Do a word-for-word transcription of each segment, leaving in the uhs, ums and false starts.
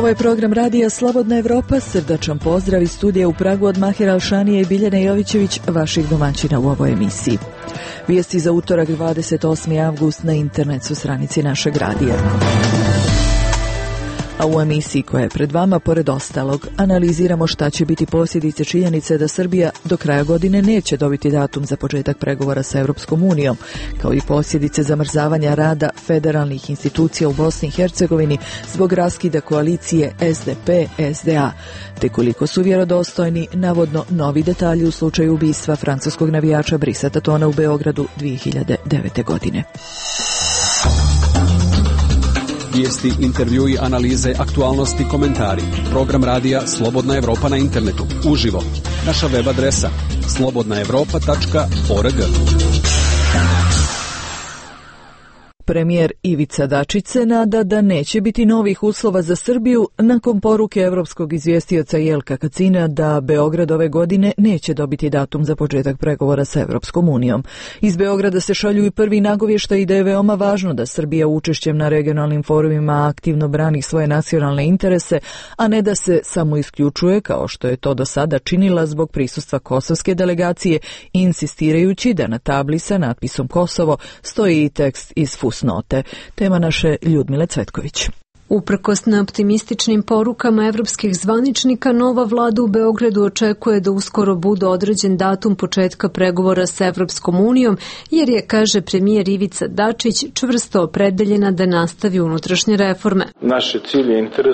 Ovo je program radija Slobodna Evropa. Srdačan pozdrav iz studija u Pragu od Mahira Alšanije i Biljane Jovićević, vaših domaćina u ovoj emisiji. Vijesti za utorak dvadeset osmi avgust na internet su stranici našeg radija. A u emisiji koja je pred vama, pored ostalog, analiziramo šta će biti posljedice činjenice da Srbija do kraja godine neće dobiti datum za početak pregovora sa Europskom unijom, kao i posljedice zamrzavanja rada federalnih institucija u Bosni i Hercegovini zbog raskida koalicije S D P S D A, te koliko su vjerodostojni navodno novi detalji u slučaju ubistva francuskog navijača Brisa Tatona u Beogradu dvije hiljade devete. godine. Vijesti, intervjui, analize, aktualnosti, komentari. Program radija Slobodna Evropa na internetu. Uživo. Naša web adresa slobodna evropa tačka org. Premijer Ivica Dačić se nada da neće biti novih uslova za Srbiju nakon poruke evropskog izvjestioca Jelka Kacina da Beograd ove godine neće dobiti datum za početak pregovora sa Evropskom unijom. Iz Beograda se šalju i prvi nagovještaji da je veoma važno da Srbija učešćem na regionalnim forumima aktivno brani svoje nacionalne interese, a ne da se samo isključuje kao što je to do sada činila zbog prisustva kosovske delegacije, insistirajući da na tabli sa natpisom Kosovo stoji i tekst iz fusnote. Tema naše Ljudmile Cvetković. Uprkos na optimističnim porukama evropskih zvaničnika, nova vlada u Beogradu očekuje da uskoro bude određen datum početka pregovora sa Evropskom unijom, jer je, kaže premijer Ivica Dačić, čvrsto opredeljena da nastavi unutrašnje reforme. Naš je cilj i interes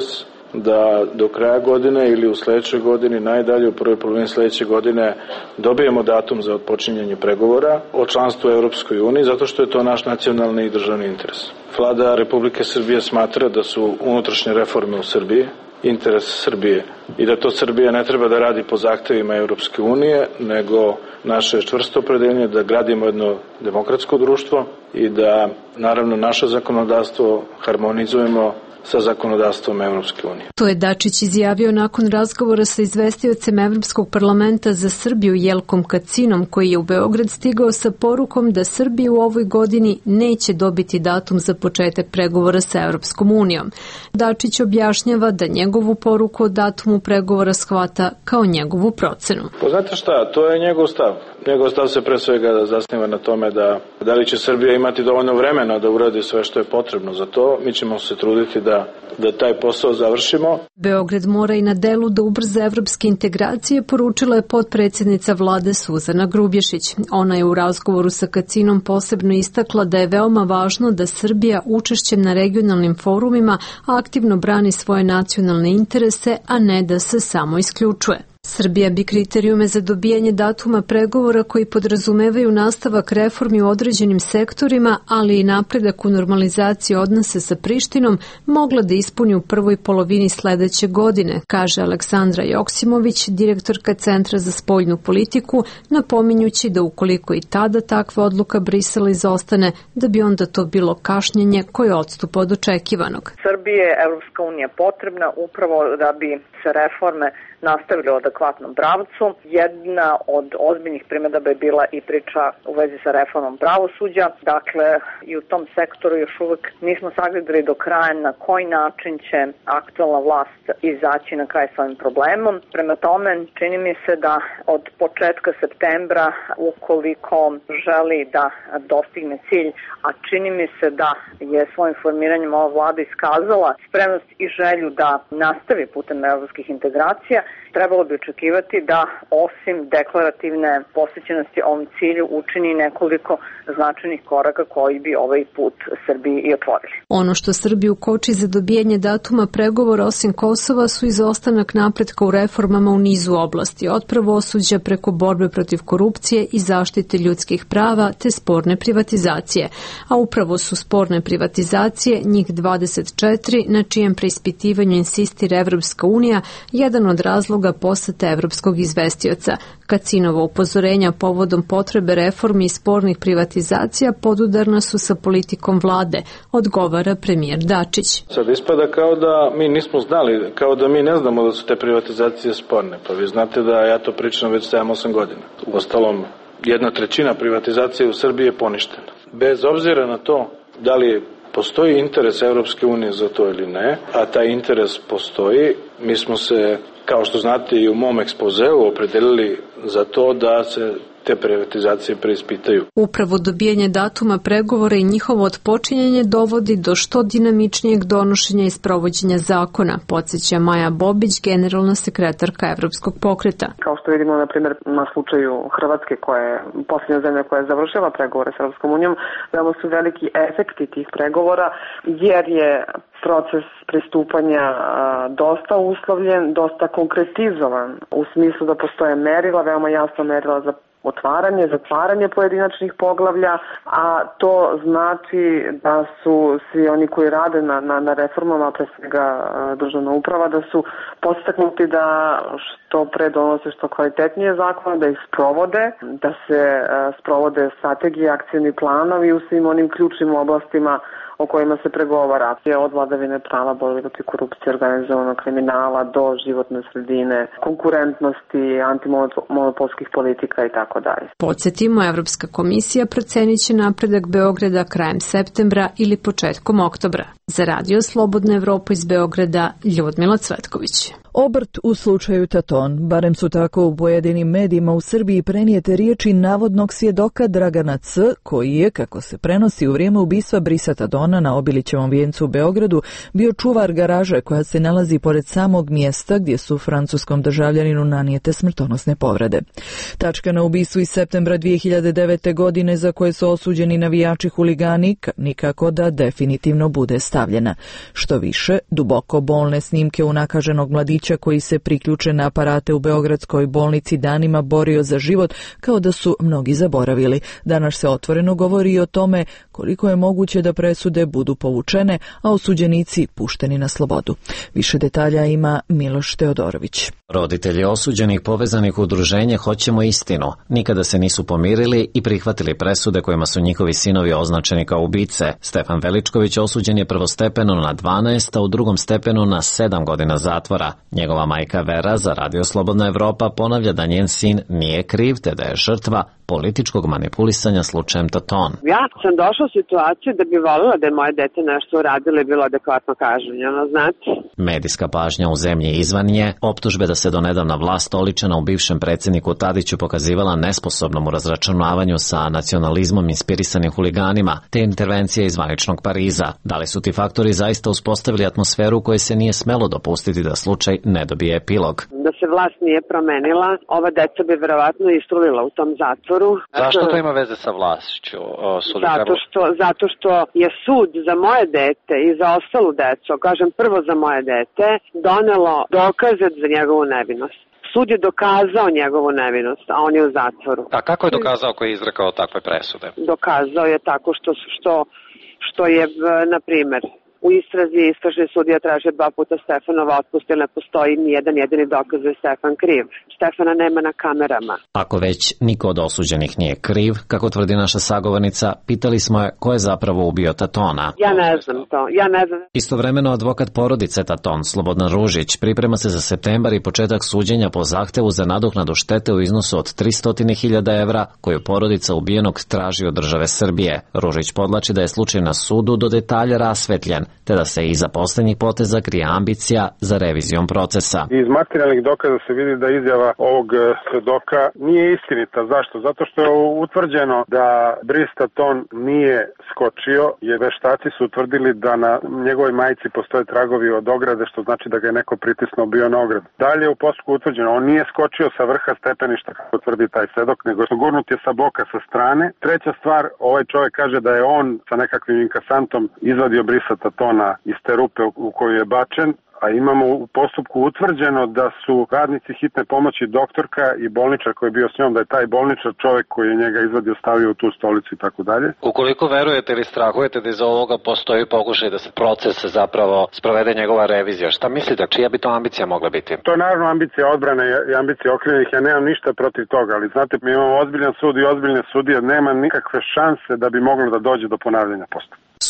da do kraja godine ili u sledećoj godini, najdalje u prvoj polovini sledeće godine, dobijemo datum za otpočinjanje pregovora o članstvu u Evropskoj uniji, zato što je to naš nacionalni i državni interes. Vlada Republike Srbije smatra da su unutrašnje reforme u Srbiji interes Srbije i da to Srbija ne treba da radi po zahtevima Evropske unije, nego naše čvrsto opredeljenje da gradimo jedno demokratsko društvo i da, naravno, naše zakonodavstvo harmonizujemo sa zakonodavstvom Evropske unije. To je Dačić izjavio nakon razgovora sa izvestiocem Evropskog parlamenta za Srbiju Jelkom Kacinom, koji je u Beograd stigao sa porukom da Srbija u ovoj godini neće dobiti datum za početak pregovora sa Evropskom unijom. Dačić objašnjava da njegovu poruku o datumu pregovora shvata kao njegovu procenu. Pa znate šta, to je njegov stav. Njegov stav se pre svega zasniva na tome da da li će Srbija imati dovoljno vremena da uradi sve što je potrebno za to. Mi ćemo se truditi da da taj posao završimo. Beograd mora i na delu da ubrza evropske integracije, poručila je potpredsjednica vlade Suzana Grubješić. Ona je u razgovoru sa Kacinom posebno istakla da je veoma važno da Srbija učešćem na regionalnim forumima aktivno brani svoje nacionalne interese, a ne da se samo isključuje. Srbija bi kriterijume za dobijanje datuma pregovora koji podrazumevaju nastavak reformi u određenim sektorima, ali i napredak u normalizaciji odnosa sa Prištinom, mogla da ispuni u prvoj polovini sledeće godine, kaže Aleksandra Joksimović, direktorka Centra za spoljnu politiku, napominjući da ukoliko i tada takva odluka Brisela izostane, da bi onda to bilo kašnjenje koje odstupa od očekivanog. Srbije je Evropska unija potrebna upravo da bi se reforme nastavili u adekvatnom pravcu. Jedna od ozbiljnih primjedaba je bila i priča u vezi sa reformom pravosuđa. Dakle, i u tom sektoru još uvek nismo sagledali do kraja na koji način će aktualna vlast izaći na kraj s ovim problemom. Prema tome, čini mi se da od početka septembra, ukoliko želi da dostigne cilj, a čini mi se da je svojim formiranjem ova vlada iskazala spremnost i želju da nastavi putem evropskih integracija, trebalo bi očekivati da osim deklarativne posvećenosti ovom cilju učini nekoliko značajnih koraka koji bi ovaj put Srbiji i otvorili. Ono što Srbiju koči za dobijanje datuma pregovora osim Kosova su izostanak napretka u reformama u nizu oblasti, od pravosuđa preko borbe protiv korupcije i zaštite ljudskih prava te sporne privatizacije. A upravo su sporne privatizacije, njih dvadeset četiri, na čijem preispitivanju insistira Evropska unija, jedan od razloga posete evropskog izvestioca. Kacinovo upozorenja povodom potrebe reformi i spornih privatizacija podudarna su sa politikom vlade, odgovara premijer Dačić. Sad ispada kao da mi nismo znali, kao da mi ne znamo da su te privatizacije sporne. Pa vi znate da ja to pričam već sedam osam godina. Uostalom, jedna trećina privatizacije u Srbiji je poništena. Bez obzira na to da li postoji interes Evropske unije za to ili ne, a taj interes postoji, mi smo se, kao što znate i u mom ekspozeu, opredelili za to da se te privatizacije preispitaju. Upravo dobijanje datuma pregovora i njihovo otpočinjanje dovodi do što dinamičnijeg donošenja i sprovođenja zakona, podsjeća Maja Bobić, generalna sekretarka Evropskog pokreta. Kao što vidimo, na primjer, na slučaju Hrvatske, koja je posljednja zemlja koja je završila pregovore s Evropskom unijom, veoma su veliki efekti tih pregovora, jer je proces pristupanja dosta uslovljen, dosta konkretizovan, u smislu da postoje merila, veoma jasno merila za otvaranje, zatvaranje pojedinačnih poglavlja, a to znači da su svi oni koji rade na, na, na reformama, pre svega državna uprava, da su podstaknuti da što pre donose što kvalitetnije zakone, da ih sprovode, da se sprovode strategije, akcijni planovi u svim onim ključnim oblastima o kojima se pregovara, od vladavine prava, borbe protiv korupcije, organizovanog kriminala do životne sredine, konkurentnosti, antimonopolskih politika i tako dalje. Podsjetimo, Evropska komisija procenit će napredak Beograda krajem septembra ili početkom oktobra. Za Radio Slobodna Evropa iz Beograda, Ljudmila Cvetković. Obrt u slučaju Taton, barem su tako u pojedinim medijima u Srbiji prenijete riječi navodnog svjedoka Dragana C, koji je, kako se prenosi, u vrijeme ubistva Brisa Tatona na Obilićevom vijencu u Beogradu bio čuvar garaže koja se nalazi pored samog mjesta gdje su francuskom državljaninu nanijete smrtonosne povrede. Tačka na ubistvu iz septembra dvije hiljade devete. godine za koje su osuđeni navijači huligani nikako da definitivno bude stavljena. Što više, duboko bolne snimke unakaženog mladića koji se priključe na aparate u beogradskoj bolnici danima borio za život, kao da su mnogi zaboravili. Danas se otvoreno govori i o tome koliko je moguće da presude budu povučene, a osuđenici pušteni na slobodu. Više detalja ima Miloš Teodorović. Roditelji osuđenih povezanih u udruženje Hoćemo istinu nikada se nisu pomirili i prihvatili presude kojima su njihovi sinovi označeni kao ubice. Stefan Veličković osuđen je prvostepeno na dvanaest, a u drugom stepenu na sedam godina zatvora. Njegova majka Vera za Radio Slobodna Evropa ponavlja da njen sin nije kriv, te da je žrtva političkog manipulisanja slučajem Taton. Ja sam došla u situaciju da bi voljela da je moje dete nešto uradilo i bilo adekvatno kažnjeno, znate. Medijska pažnja u zemlji izvan nje, optužbe da se donedavna vlast oličena u bivšem predsjedniku Tadiću pokazivala nesposobnom u razračunavanju sa nacionalizmom inspirisanim huliganima, te intervencije iz zvaničnog Pariza. Da li su ti faktori zaista uspostavili atmosferu u kojoj se nije smelo dopustiti da slučaj ne dobije epilog? Da se vlast nije promenila, ova deca bi verovatno istrulila u tom zatvoru. Zašto to ima veze sa vlašću? Zato što, zato što je sud za moje dete i za ostalu decu, kažem prvo za moje dete, donelo dokaze za njegovu nevinost. Sud je dokazao njegovu nevinost, a on je u zatvoru. A kako je dokazao koji je izrekao takve presude? Dokazao je tako što, što, što je, na primjer, u istrazi istražni sudija traže dva puta Stefanova otpust, jer ne postoji nijedan jedini dokaz da je Stefan kriv. Stefana nema na kamerama. Ako već niko od osuđenih nije kriv, kako tvrdi naša sagovornica, pitali smo je ko je zapravo ubio Tatona. Ja ne znam to, ja ne znam. Istovremeno advokat porodice Taton, Slobodan Ružić, priprema se za septembar i početak suđenja po zahtevu za nadoknadu štete u iznosu od tristo hiljada evra koju porodica ubijenog traži od države Srbije. Ružić podlači da je slučaj na sudu do detalja rasvetljen, te da se iza posljednjih poteza krije ambicija za revizijom procesa. Iz materijalnih dokaza se vidi da izjava ovog svedoka nije istinita. Zašto? Zato što je utvrđeno da Bris Taton nije skočio, jer veštaci su utvrdili da na njegovoj majici postoje tragovi od ograde, što znači da ga je neko pritisnuo bio na ogradu. Dalje u postupku utvrđeno, on nije skočio sa vrha stepeništa, kako tvrdi taj svedok, nego što gurnut je sa boka, sa strane. Treća stvar, ovaj čovjek kaže da je on sa nekakvim inkasantom izvadio Brisa Tatona iz te rupe u koju je bačen, a imamo u postupku utvrđeno da su radnici hitne pomoći, doktorka i bolničar koji je bio s njom, da je taj bolničar čovjek koji je njega izvadio stavio u tu stolicu i tako dalje. Ukoliko verujete ili strahujete da iz ovoga postoji pokušaj da se proces zapravo sprovede njegova revizija, šta mislite, čija bi to ambicija mogla biti? To je naravno ambicija odbrane i ambicija okrivljenih, ja nemam ništa protiv toga, ali znate, mi imamo ozbiljan sud i ozbiljne sudije, nema nikakve šanse da bi moglo da dođe do ponavljanja postupka.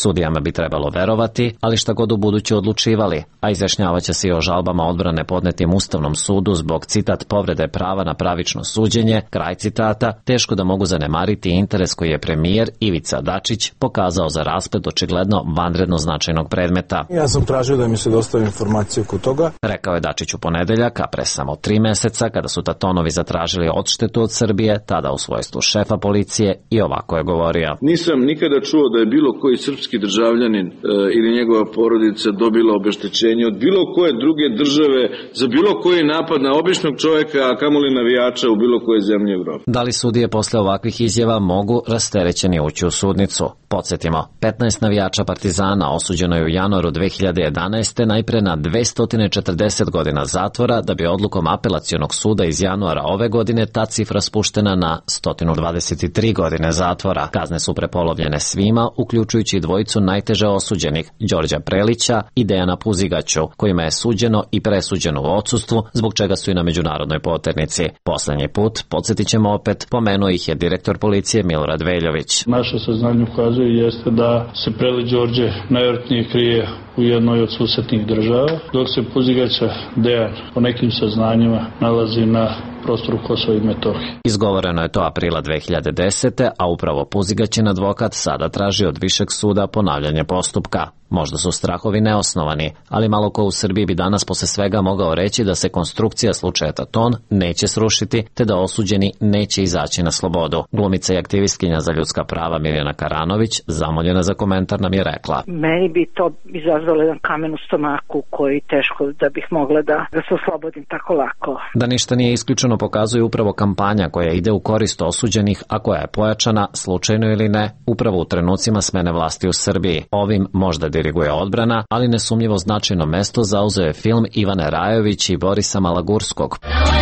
Sudijama bi trebalo verovati, ali šta god u buduće odlučivali, a izjašnjavaće se i o žalbama odbrane podnetim Ustavnom sudu zbog, citat, povrede prava na pravično suđenje, kraj citata, teško da mogu zanemariti interes koji je premijer Ivica Dačić pokazao za rasplet očigledno vanredno značajnog predmeta. Ja sam tražio da mi se dostavi informacije oko toga. Rekao je Dačić u ponedeljak, a pre samo tri meseca, kada su Tatonovi zatražili odštetu od Srbije, tada u svojstvu šefa policije, i ovako je govorio. Nisam nikada čuo da je bilo koji srpski državljanin e, ili njegova porodica dobila obeštećenje od bilo koje druge države za bilo koji napad na običnog čoveka, a kamoli navijača u bilo koje zemlje Evrope. Da li sudije posle ovakvih izjava mogu rasterećeni ući u sudnicu? Podsjetimo, petnaest navijača Partizana osuđeno je u januaru dve hiljade jedanaeste. najpre na dvesta četrdeset godina zatvora, da bi odlukom apelacionog suda iz januara ove godine ta cifra spuštena na sto dvadeset tri godine zatvora. Kazne su prepolovljene svima, uključujući dvojicu najteže osuđenih, Đorđa Prelića i Dejana Puzigaću, kojima je suđeno i presuđeno u odsustvu, zbog čega su i na međunarodnoj poternici. Poslednji put, podsjetit ćemo opet, pomenuo ih je direktor policije Milorad Veljović. Naše saznanje ukazuje jeste da se Prelić Đorđe najvjerojatnije krije u jednoj od susednih država, dok se Puzigaća Dejan po nekim saznanjima nalazi na prostoru Kosova i Metohije. Izgovoreno je to aprila dve hiljade desete. a upravo Puzigaćin advokat sada traži od Višeg suda ponavljanje postupka. Možda su strahovi neosnovani, ali malo ko u Srbiji bi danas posle svega mogao reći da se konstrukcija slučaja Taton neće srušiti, te da osuđeni neće izaći na slobodu. Glumica i aktivistkinja za ljudska prava Mirjana Karanović, zamoljena za komentar, nam je rekla. Meni bi to izazvalo jedan kamen u stomaku koji teško da bih mogla da, da se oslobodim tako lako. Da ništa nije isključeno pokazuje upravo kampanja koja ide u korist osuđenih, a koja je pojačana, slučajno ili ne, upravo u trenucima smene vlasti u Srbiji. Ovim možda diriguje odbrana, ali nesumnjivo značajno mesto zauzeo je film Ivane Rajović i Borisa Malagurskog.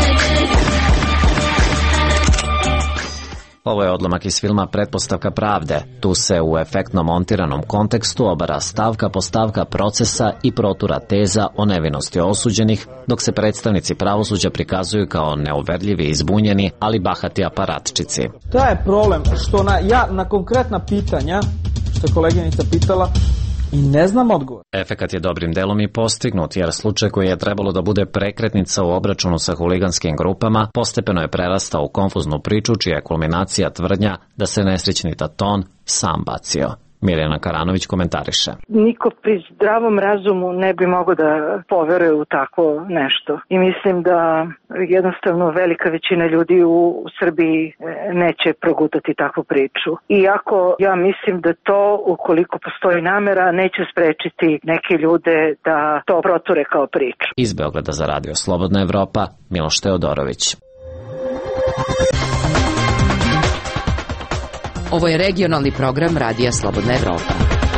Ovo je odlomak iz filma Pretpostavka pravde. Tu se u efektno montiranom kontekstu obara stavka po stavka procesa i protura teza o nevinosti osuđenih, dok se predstavnici pravosuđa prikazuju kao neuverljivi i zbunjeni, ali bahati aparatčici. To je problem što na, ja na konkretna pitanja, što je koleginica pitala, i ne znam odgovor. Efekat je dobrim delom i postignut, jer slučaj koji je trebalo da bude prekretnica u obračunu sa huliganskim grupama postepeno je prerastao u konfuznu priču čija je kulminacija tvrdnja da se nesrećni Taton sam bacio. Mirjana Karanović komentariše. Niko pri zdravom razumu ne bi mogao da poveruje u takvo nešto. I mislim da jednostavno velika većina ljudi u Srbiji neće progutati takvu priču. Iako ja mislim da to, ukoliko postoji namera, neće sprečiti neke ljude da to proture kao priču. Iz Beograda za radio Slobodna Evropa, Miloš Teodorović. Ovo je regionalni program Radija Slobodna Evropa.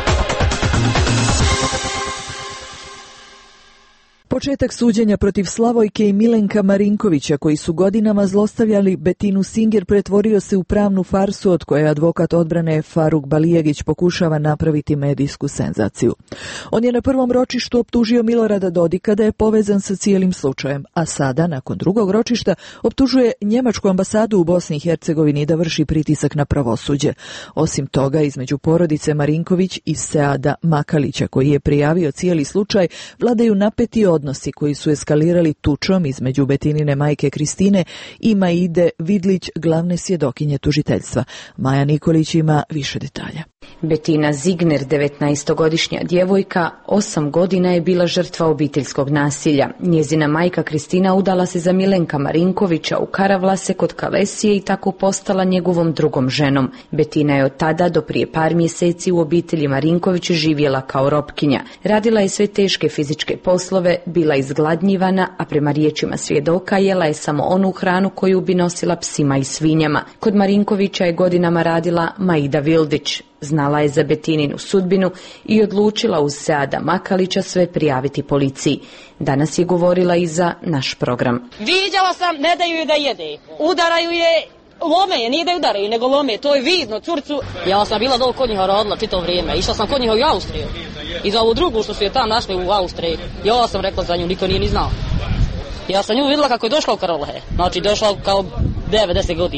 Početak suđenja protiv Slavojke i Milenka Marinkovića, koji su godinama zlostavljali Betinu Singer, pretvorio se u pravnu farsu od koje advokat odbrane Faruk Balijegić pokušava napraviti medijsku senzaciju. On je na prvom ročištu optužio Milorada Dodika da je povezan sa cijelim slučajem, a sada, nakon drugog ročišta, optužuje njemačku ambasadu u Bosni i Hercegovini da vrši pritisak na pravosuđe. Osim toga, između porodice Marinković i Seada Makalića, koji je prijavio cijeli slučaj, vladaju napeti odnosi koji su eskalirali tučom između Betinine majke Kristine i Maide Vidlić, glavne svjedokinje tužiteljstva. Maja Nikolić ima više detalja. Betina Zigner, devetnaestogodišnja djevojka, osam godina je bila žrtva obiteljskog nasilja. Njezina majka Kristina udala se za Milenka Marinkovića u Karavlase kod Kalesije i tako postala njegovom drugom ženom. Betina je od tada do prije par mjeseci u obitelji Marinković živjela kao robkinja. Radila je sve teške fizičke poslove, bila izgladnjivana, a prema riječima svjedoka jela je samo onu hranu koju bi nosila psima i svinjama. Kod Marinkovića je godinama radila Maida Vildić. Znala je za Betininu sudbinu i odlučila uz Seada Makalića sve prijaviti policiji. Danas je govorila i za naš program. Viđala sam, ne daju je da jede. Udaraju je, lome je, nije da je udaraju, nego lome. To je vidno, curcu. Ja sam bila dol kod njiha rodila čito vrijeme. Išla sam kod njiha u Austriju. I za ovu drugu što su je tam našli u Austriji. Ja sam rekla za nju, niko nije ni znao. Ja sam nju vidjela kako je došla u Karolhe. Znači došla kao devedeset godina.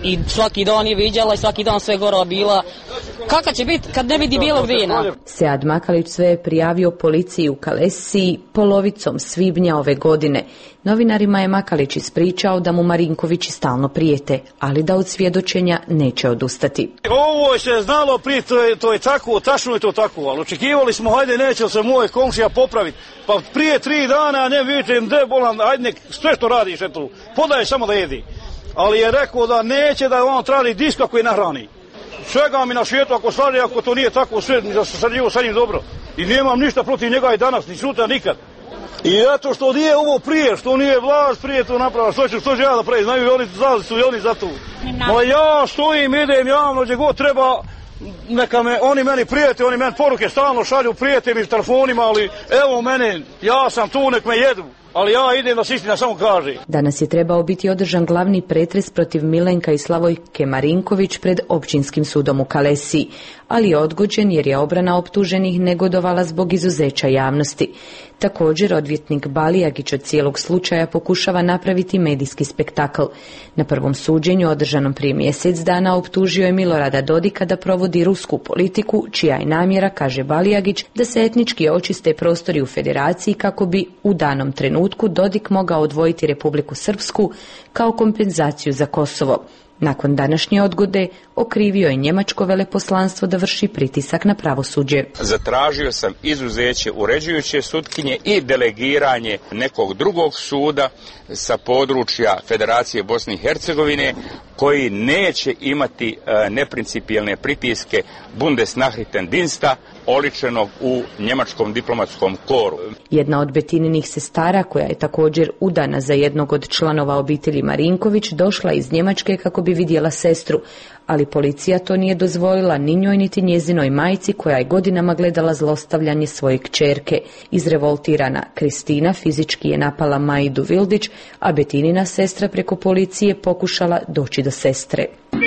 i svaki dan je viđala i svaki dan sve gora bila. Kaka će biti kad ne vidi bijelog vina? Sead Makalić sve je prijavio policiji u Kalesiji polovicom svibnja ove godine. Novinarima je Makalić ispričao da mu Marinkovići stalno prijete, ali da od svjedočenja neće odustati. Ovo se znalo prije, to je, to je tako, tačno je to tako, ali očekivali smo, hajde neće se moj komšija popraviti. Pa prije tri dana, ne vidite, de bolan, hajde nek sve što radiš, eto, podaje samo da jedi. Ali je rekao da neće da on traži disk ako je nahrani. Svega mi na svijetu ako slaže, ako to nije tako, sve da se sređivo sa njim dobro. I nemam ništa protiv njega i danas, ni sutra, nikad. I eto što nije ovo prije, što nije vlast prije to napravila, što ću, što ću ja da pravi, znaju i oni, znali su i oni za to. Ma ja stojim, idem javno, gdje god treba, neka me, oni meni prijete, oni meni poruke stalno šalju, prijete mi s telefonima, ali evo mene, ja sam tu, nek me jedu. Ali ja idem da se istina samo kaže. Danas je trebao biti održan glavni pretres protiv Milenka i Slavojke Marinković pred općinskim sudom u Kalesiji, ali je odgođen jer je obrana optuženih negodovala zbog izuzeća javnosti. Također, odvjetnik Balijagić od cijelog slučaja pokušava napraviti medijski spektakl. Na prvom suđenju, održanom prije mjesec dana, optužio je Milorada Dodika da provodi rusku politiku, čija je namjera, kaže Balijagić, da se etnički očiste prostori u federaciji kako bi u danom trenutku Dodik mogao odvojiti Republiku Srpsku kao kompenzaciju za Kosovo. Nakon današnje odgode, okrivio je njemačko veleposlanstvo da vrši pritisak na pravosuđe. Zatražio sam izuzeće uređujuće sutkinje i delegiranje nekog drugog suda sa područja Federacije Bosne i Hercegovine koji neće imati e, neprincipijelne pritiske Bundesnachrichtendiensta oličenog u njemačkom diplomatskom koru. Jedna od Betininih sestara, koja je također udana za jednog od članova obitelji Marinković, došla iz Njemačke kako bi vidjela sestru, ali policija to nije dozvolila ni njoj niti njezinoj majci, koja je godinama gledala zlostavljanje svoje kćerke. Izrevoltirana Kristina fizički je napala Majdu Vildić, a Betinina sestra preko policije pokušala doći do sestre.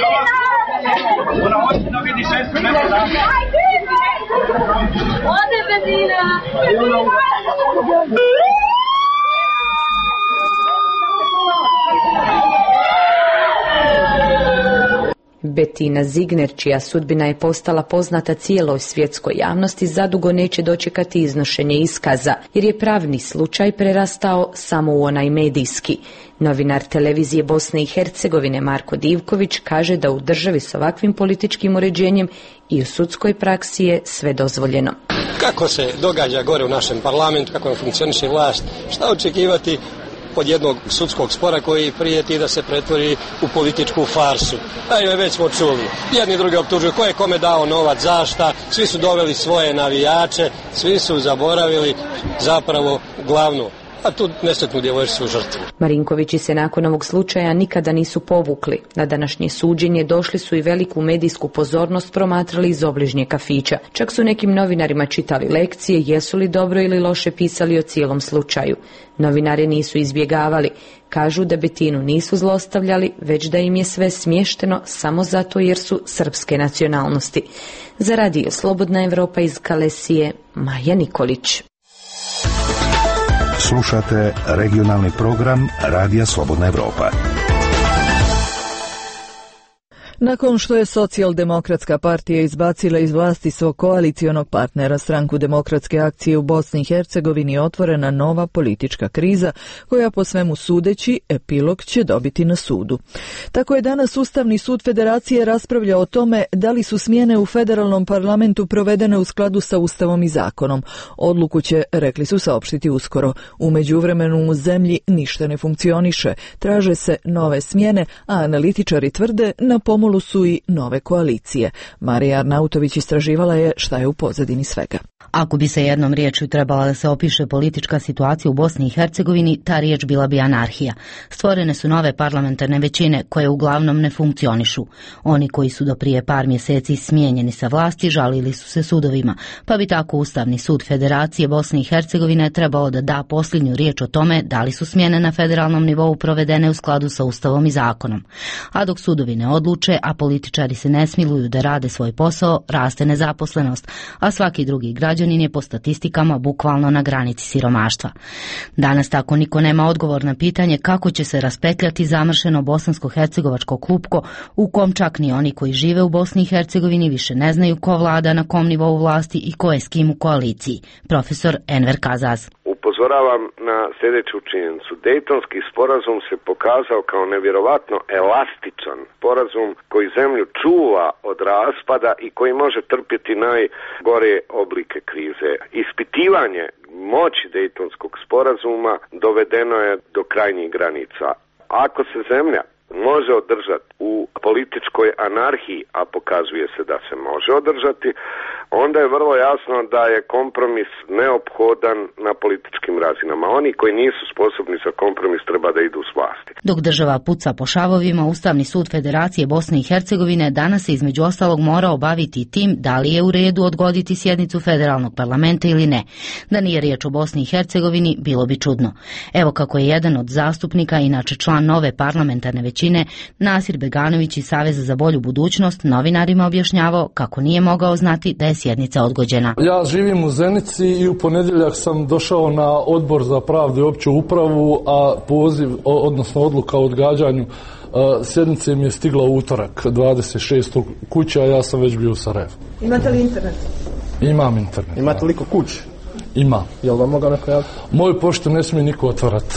Ode Betina! Betina Zigner, čija sudbina je postala poznata cijeloj svjetskoj javnosti, zadugo neće dočekati iznošenje iskaza, jer je pravni slučaj prerastao samo u onaj medijski. Novinar televizije Bosne i Hercegovine Marko Divković kaže da u državi s ovakvim političkim uređenjem i u sudskoj praksi je sve dozvoljeno. Kako se događa gore u našem parlamentu, kako funkcioniše vlast, šta očekivati od jednog sudskog spora koji prijeti da se pretvori u političku farsu. Ajme, već smo čuli. Jedni drugi optužuju ko je kome dao novac, zašta, svi su doveli svoje navijače, svi su zaboravili zapravo glavno, a tu nesretnu djevojčicu žrtvu. Marinkovići se nakon ovog slučaja nikada nisu povukli. Na današnje suđenje došli su i veliku medijsku pozornost promatrali iz obližnje kafića. Čak su nekim novinarima čitali lekcije jesu li dobro ili loše pisali o cijelom slučaju. Novinari nisu izbjegavali. Kažu da Betinu nisu zlostavljali, već da im je sve smješteno samo zato jer su srpske nacionalnosti. Za radio Slobodna Evropa iz Kalesije, Maja Nikolić. Slušate regionalni program Radija Slobodna Evropa. Nakon što je Socijaldemokratska partija izbacila iz vlasti svog koalicionog partnera Stranku demokratske akcije u Bosni i Hercegovini, otvorena nova politička kriza koja po svemu sudeći epilog će dobiti na sudu. Tako je danas Ustavni sud Federacije raspravljao o tome da li su smjene u federalnom parlamentu provedene u skladu sa Ustavom i zakonom. Odluku će, rekli su, saopštiti uskoro. U međuvremenu u zemlji ništa ne funkcioniše. Traže se nove smjene, a analitičari tvrde na pomoć su i nove koalicije. Marija Arnautović istraživala je šta je u pozadini svega. Ako bi se jednom riječju trebala da se opiše politička situacija u Bosni i Hercegovini, ta riječ bila bi anarhija. Stvorene su nove parlamentarne većine koje uglavnom ne funkcionišu. Oni koji su do prije par mjeseci smijenjeni sa vlasti žalili su se sudovima, pa bi tako Ustavni sud Federacije Bosne i Hercegovine trebao da da posljednju riječ o tome da li su smjene na federalnom nivou provedene u skladu sa Ustavom i zakonom. A dok sudovi ne odluče, a političari se ne smiluju da rade svoj posao, raste nezaposlenost, a svaki drugi građan građanin je po statistikama bukvalno na granici siromaštva. Danas tako niko nema odgovor na pitanje kako će se raspetljati zamršeno bosansko-hercegovačko klupko u kom čak ni oni koji žive u Bosni i Hercegovini više ne znaju ko vlada na kom nivou vlasti i ko je s kim u koaliciji. Profesor Enver Kazaz. Upozoravam na sljedeću činjenicu. Dejtonski sporazum se pokazao kao nevjerovatno elastičan sporazum koji zemlju čuva od raspada i koji može trpjeti najgore oblike krize. Ispitivanje moći Dejtonskog sporazuma dovedeno je do krajnjih granica. Ako se zemlja može održati u političkoj anarhiji, a pokazuje se da se može održati, onda je vrlo jasno da je kompromis neophodan na političkim razinama. Oni koji nisu sposobni za kompromis treba da idu s vlasti. Dok država puca po šavovima, Ustavni sud Federacije Bosne i Hercegovine danas se između ostalog mora obaviti tim da li je u redu odgoditi sjednicu federalnog parlamenta ili ne. Da nije riječ o Bosni i Hercegovini, bilo bi čudno. Evo kako je jedan od zastupnika, inače član nove parlamentarne većine, Nasir Beganović iz Saveza za bolju budućnost, novinarima objašnjavao kako nije mogao znati da je sjednica odgođena. Ja živim u Zenici i u ponedjeljak sam došao na Odbor za pravdu i opću upravu, a poziv, odnosno odluka o odgađanju sjednice mi je stigla u utorak dvadeset šestog kuća, a ja sam već bio u Sarajevu. Imate li internet? Imam internet. Imate li ko kuć? Ima. Jel vam mogao neko javiti? Moju poštu ne smije niko otvarati.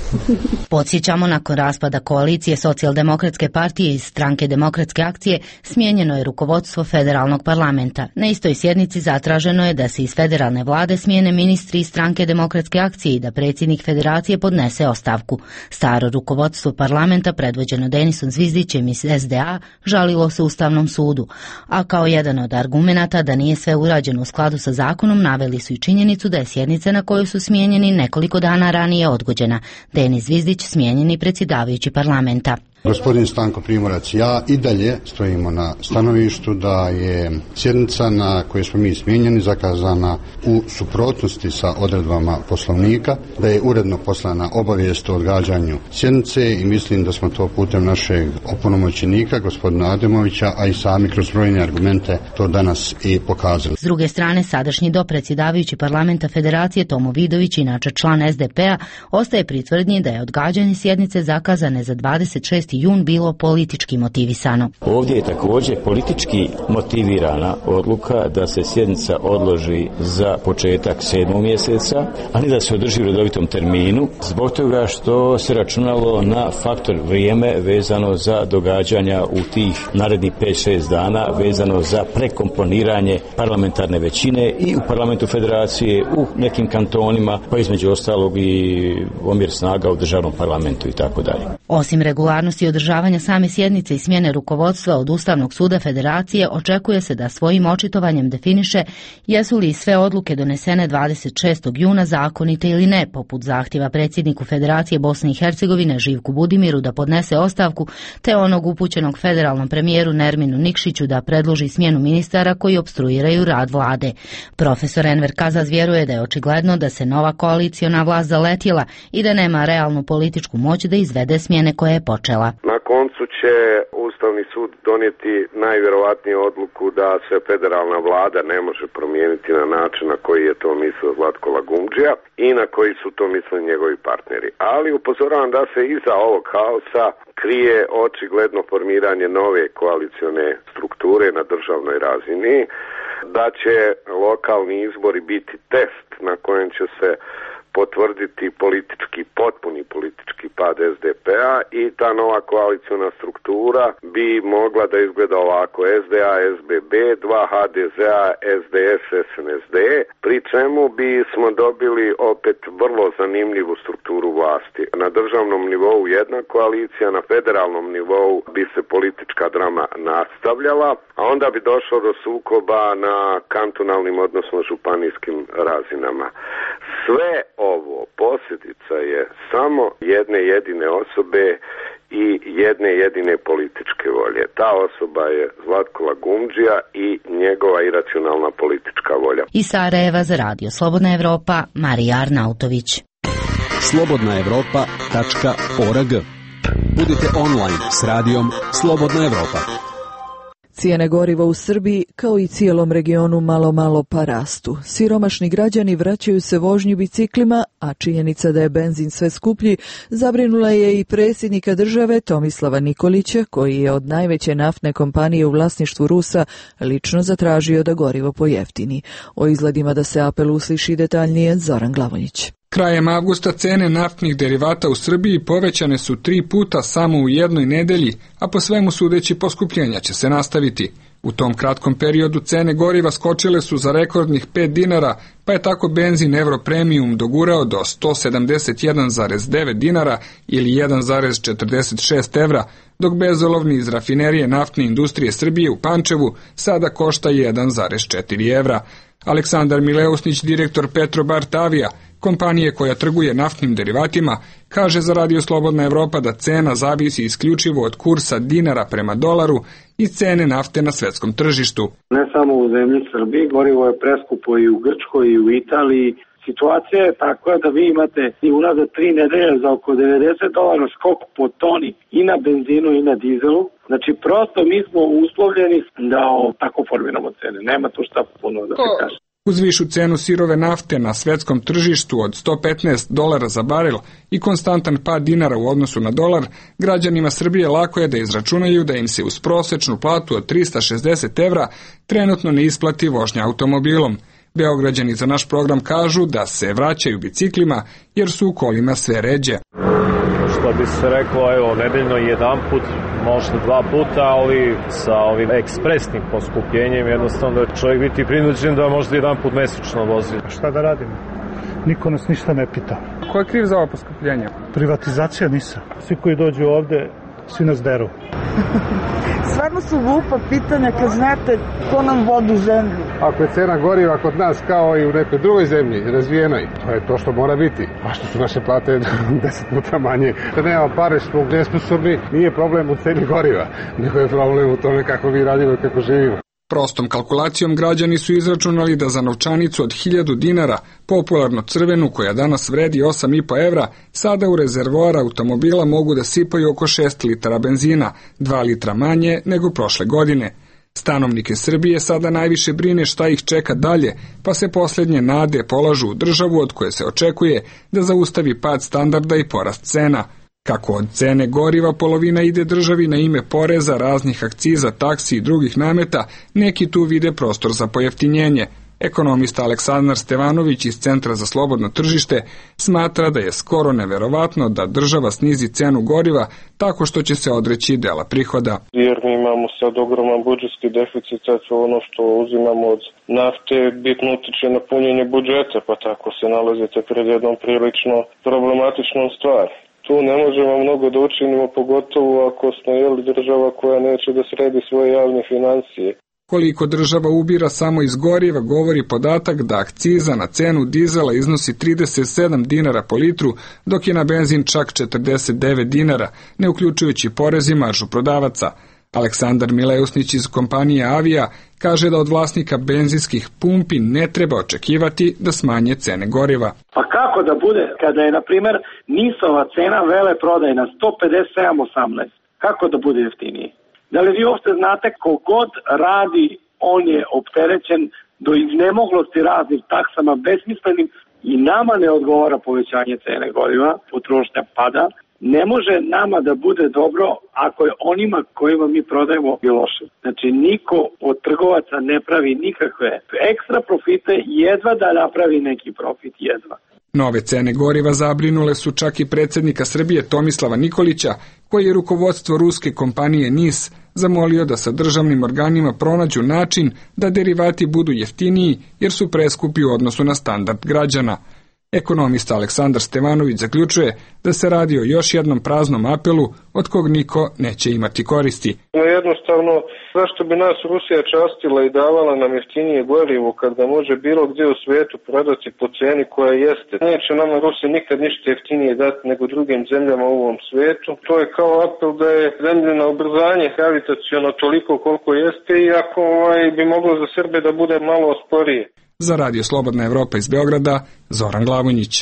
Podsjećamo, nakon raspada koalicije Socijaldemokratske partije i Stranke demokratske akcije smijenjeno je rukovodstvo federalnog parlamenta. Na istoj sjednici zatraženo je da se iz federalne vlade smijene ministri iz Stranke demokratske akcije i da predsjednik federacije podnese ostavku. Staro rukovodstvo parlamenta, predvođeno Denisom Zvizdićem iz S D A, žalilo se Ustavnom sudu. A kao jedan od argumenata da nije sve urađeno u skladu sa zakonom, naveli su i činjenicu da je sjednica na kojoj su smijenjeni nekoliko dana ranije odgođena. Denis Zvizdić, smijenjeni predsjedavajući parlamenta. Gospodin Stanko Primorac, ja i dalje stojimo na stanovištu da je sjednica na kojoj smo mi smijenjeni zakazana u suprotnosti sa odredbama Poslovnika, da je uredno poslana obavijest o odgađanju sjednice i mislim da smo to putem našeg opunomoćenika, gospodina Ademovića, a i sami kroz brojne argumente to danas i pokazali. S druge strane, sadašnji dopredsjedavajući parlamenta Federacije Tomo Vidović, inače član S D P-a, ostaje pri tvrdnji da je odgađanje sjednice zakazane za dvadeset šesti jun bilo politički motivisano. Ovdje je također politički motivirana odluka da se sjednica odloži za početak sedmog mjeseca, ali da se održi u redovitom terminu, zbog toga što se računalo na faktor vrijeme vezano za događanja u tih narednih pet šest dana, vezano za prekomponiranje parlamentarne većine i u parlamentu Federacije, u nekim kantonima, pa između ostalog i omjer snaga u državnom parlamentu i tako dalje. Osim regularnosti održavanja same sjednice i smjene rukovodstva od Ustavnog suda Federacije, očekuje se da svojim očitovanjem definiše jesu li sve odluke donesene dvadeset šestog juna zakonite ili ne, poput zahtjeva predsjedniku Federacije Bosne i Hercegovine Živku Budimiru da podnese ostavku, te onog upućenog federalnom premijeru Nerminu Nikšiću da predloži smjenu ministara koji opstruiraju rad vlade. Profesor Enver Kazaz vjeruje da je očigledno da se nova koalicijona vlast zaletjela i da nema realnu političku moć da izvede smjene koje je počela. Na koncu će Ustavni sud donijeti najvjerovatniju odluku da se federalna vlada ne može promijeniti na način na koji je to mislio Zlatko Lagumdžija i na koji su to mislili njegovi partneri. Ali upozoravam da se iza ovog haosa krije očigledno formiranje nove koalicione strukture na državnoj razini, da će lokalni izbori biti test na kojem će se potvrditi politički, potpuni politički pad S D P-a i ta nova koalicijona struktura bi mogla da izgleda ovako: S D A, S B B, dva H D Z-a, S D S, S N S D, pri čemu bi smo dobili opet vrlo zanimljivu strukturu vlasti. Na državnom nivou jedna koalicija, na federalnom nivou bi se politička drama nastavljala, a onda bi došlo do sukoba na kantonalnim, odnosno županijskim razinama. Sve ovo posljedica je samo jedne jedine osobe i jedne jedine političke volje. Ta osoba je Zlatko Lagumdžija i njegova iracionalna politička volja. Iz Sarajeva za Radio Slobodna Evropa, Marija Arnautović. slobodna evropa tačka org. Budite online s radijom Slobodna Evropa. Cijene goriva u Srbiji, kao i cijelom regionu, malo malo pa rastu. Siromašni građani vraćaju se vožnji biciklima, a činjenica da je benzin sve skuplji zabrinula je i predsjednika države Tomislava Nikolića, koji je od najveće naftne kompanije u vlasništvu Rusa lično zatražio da gorivo pojeftini. O izgledima da se apel usliši detaljnije Zoran Glavonjić. Krajem avgusta cene naftnih derivata u Srbiji povećane su tri puta samo u jednoj nedelji, a po svemu sudeći poskupljenja će se nastaviti. U tom kratkom periodu cene goriva skočile su za rekordnih pet dinara, pa je tako benzin Euro Premium dogurao do sto sedamdeset jedan zarez devet dinara ili jedan zarez četrdeset šest evra, dok bezolovni iz rafinerije naftne industrije Srbije u Pančevu sada košta jedan zarez četiri evra. Aleksandar Mileusnić, direktor Petrobart Avija, kompanije koja trguje naftnim derivatima, kaže za Radio Slobodna Evropa da cena zavisi isključivo od kursa dinara prema dolaru i cene nafte na svetskom tržištu. Ne samo u zemlji Srbiji, gorivo je preskupo i u Grčkoj i u Italiji. Situacija je takva da vi imate i unazad tri nedelje za oko devedeset dolara skok po toni i na benzinu i na dizelu. Znači prosto mi smo uslovljeni da o, tako formiramo cene. Nema tu šta puno da se kaže. Uz višu cenu sirove nafte na svetskom tržištu od sto petnaest dolara za barel i konstantan pad dinara u odnosu na dolar, građanima Srbije lako je da izračunaju da im se uz prosečnu platu od trista šezdeset evra trenutno ne isplati vožnja automobilom. Beograđani za naš program kažu da se vraćaju biciklima jer su u kolima sve ređe. Što bi se reklo, evo, nedeljno jedan put, možda dva puta, ali sa ovim ekspresnim poskupljenjem jednostavno da čovjek biti prinuđen da možda jedan put mesečno vozi. Šta da radimo? Niko nas ništa ne pita. Ko je kriv za ovo poskupljenje? Privatizacija nisam. Svi koji dođu ovde, svi nas deru. Stvarno su glupa pitanja kad znate ko nam vodu zemlju. Ako je cena goriva kod nas kao i u nekoj drugoj zemlji, razvijenoj, to je to što mora biti. A što su naše plate deset puta manje. Kad nema pare, smo nesposobni, nije problem u ceni goriva, nego je problem u tome kako mi radimo i kako živimo. Prostom kalkulacijom građani su izračunali da za novčanicu od hiljadu dinara, popularno crvenu koja danas vredi osam i po evra, sada u rezervoar automobila mogu da sipaju oko šest litara benzina, dva litra manje nego prošle godine. Stanovnike Srbije sada najviše brine šta ih čeka dalje, pa se posljednje nade polažu u državu od koje se očekuje da zaustavi pad standarda i porast cena. Kako od cene goriva polovina ide državi na ime poreza, raznih akciza, taksi i drugih nameta, neki tu vide prostor za pojeftinjenje. Ekonomista Aleksandar Stevanović iz Centra za slobodno tržište smatra da je skoro neverovatno da država snizi cenu goriva tako što će se odreći dela prihoda. Jer mi imamo sad ogroman budžetski deficit, a ono što uzimamo od nafte bitno utiče na punjenje budžeta, pa tako se nalazite pred jednom prilično problematičnom stvari. Tu ne možemo mnogo da učinimo, pogotovo ako smo jeli država koja neće da sredi svoje javne financije. Koliko država ubira samo iz goriva govori podatak da akciza na cenu dizela iznosi trideset sedam dinara po litru, dok je na benzin čak četrdeset devet dinara, ne uključujući porez i maržu prodavaca. Aleksandar Mileusnić iz kompanije Avija kaže da od vlasnika benzinskih pumpi ne treba očekivati da smanje cene goriva. Pa kako da bude kada je, na primjer, nisova cena vele prodajna sto pedeset sedam osamnaest? Kako da bude jeftinije? Da li vi uopšte znate kogod radi, on je opterećen do iznemoglosti raznim taksama besmislenim i nama ne odgovara povećanje cene goriva, potrošnja pada. Ne može nama da bude dobro ako je onima kojima mi prodajemo i loše. Znači niko od trgovaca ne pravi nikakve ekstra profite, jedva da napravi neki profit, jedva. Nove cene goriva zabrinule su čak i predsjednika Srbije Tomislava Nikolića, koji je rukovodstvo ruske kompanije NIS zamolio da sa državnim organima pronađu način da derivati budu jeftiniji jer su preskupi u odnosu na standard građana. Ekonomista Aleksandar Stevanović zaključuje da se radi o još jednom praznom apelu od kog niko neće imati koristi. Jednostavno, zašto bi nas Rusija častila i davala nam jeftinije gorivo kad ga može bilo gdje u svijetu prodati po cijeni koja jeste? Neće nama Rusi nikad ništa jeftinije dati nego drugim zemljama u ovom svijetu. To je kao apel da je zemljeno ubrzanje gravitaciono toliko koliko jeste i ako ovaj, bi moglo za Srbe da bude malo sporije. Za Radio Slobodna Evropa iz Beograda, Zoran Glavonjić.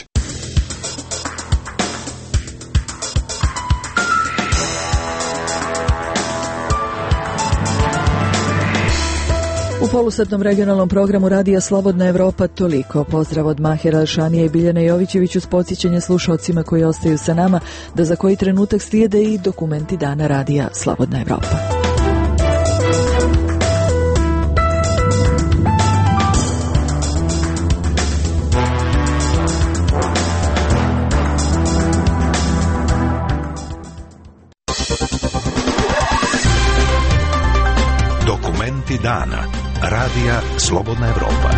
U polusatnom regionalnom programu Radija Slobodna Evropa toliko. Pozdrav od Mahera Alšanija i Biljane Jovićević uz podsjećanje slušalcima koji ostaju sa nama da za koji trenutak slijede i dokumenti dana Radija Slobodna Evropa. Dokumenti dana. Radija Slobodna Evropa.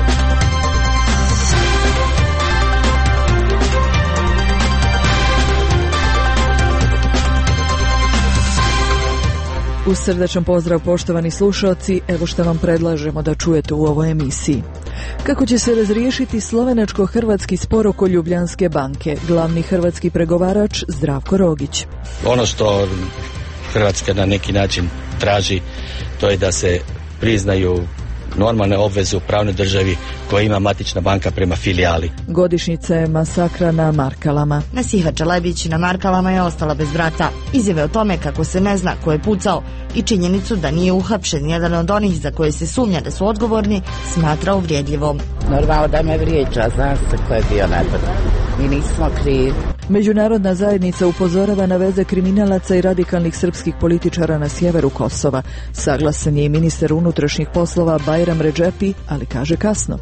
Uz srdačan pozdrav poštovani slušalci, evo što vam predlažemo da čujete u ovoj emisiji. Kako će se razriješiti slovenačko-hrvatski spor oko Ljubljanske banke, glavni hrvatski pregovarač Zdravko Rogić. Ono što Hrvatska na neki način traži, to je da se priznaju normalne obveze u pravnoj državi koja ima matična banka prema filijali. Godišnjica je masakra na Markalama. Nasiha Čelebić na Markalama je ostala bez brata. Izjave o tome kako se ne zna ko je pucao i činjenicu da nije uhapšen jedan od onih za koje se sumnja da su odgovorni smatra uvrijedljivom. Normalno da me vrijeđa, zna se ko je bio napad. Mi nismo krivi. Međunarodna zajednica upozorava na veze kriminalaca i radikalnih srpskih političara na sjeveru Kosova. Saglasan je i ministar unutrašnjih poslova Bajram Redžepi, ali kaže kasno.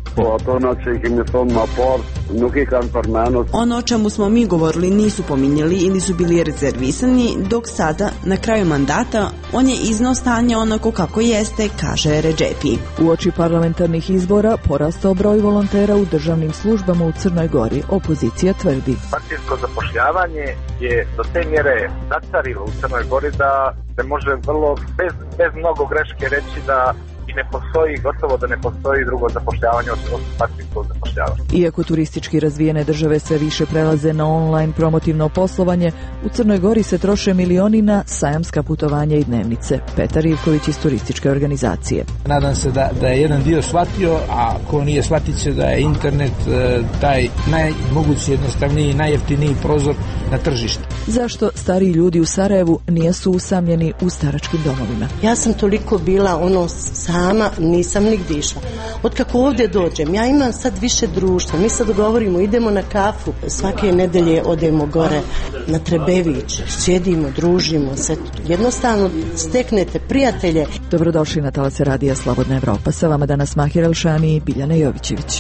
Ono o čemu smo mi govorili nisu pominjali ili su bili rezervisani, dok sada, na kraju mandata, on je iznao stanje onako kako jeste, kaže Redžepi. Uoči parlamentarnih izbora porastao broj volontera u državnim službama u Crnoj Gori, opozicija tvrdi. Partijsko zapošljavanje je do te mjere zacarilo u Crnoj Gori da se može vrlo bez, bez mnogo greške reći da i ne postoji, gotovo da ne postoji drugo zapošljavanje od partijskog zapošljavanja. Iako turistički razvijene države sve više prelaze na online promotivno poslovanje, u Crnoj Gori se troše milioni na sajamska putovanja i dnevnice. Petar Ivković iz turističke organizacije. Nadam se da, da je jedan dio shvatio, a ko nije shvatit će da je internet taj najmogući jednostavniji, najjeftiniji prozor na tržište. Zašto stariji ljudi u Sarajevu nisu usamljeni u staračkim domovima? Ja sam toliko bila ono sama, nisam nigdje išla. Otkako ovdje dođem, ja imam sad više društva, mi sad govorimo, idemo na kafu, svake nedelje odemo gore na Trebević, sjedimo, družimo se, jednostavno steknete prijatelje. Dobrodošli na talase Radija Slobodna Evropa, sa vama danas Mahir Alšani i Biljana Jovićević.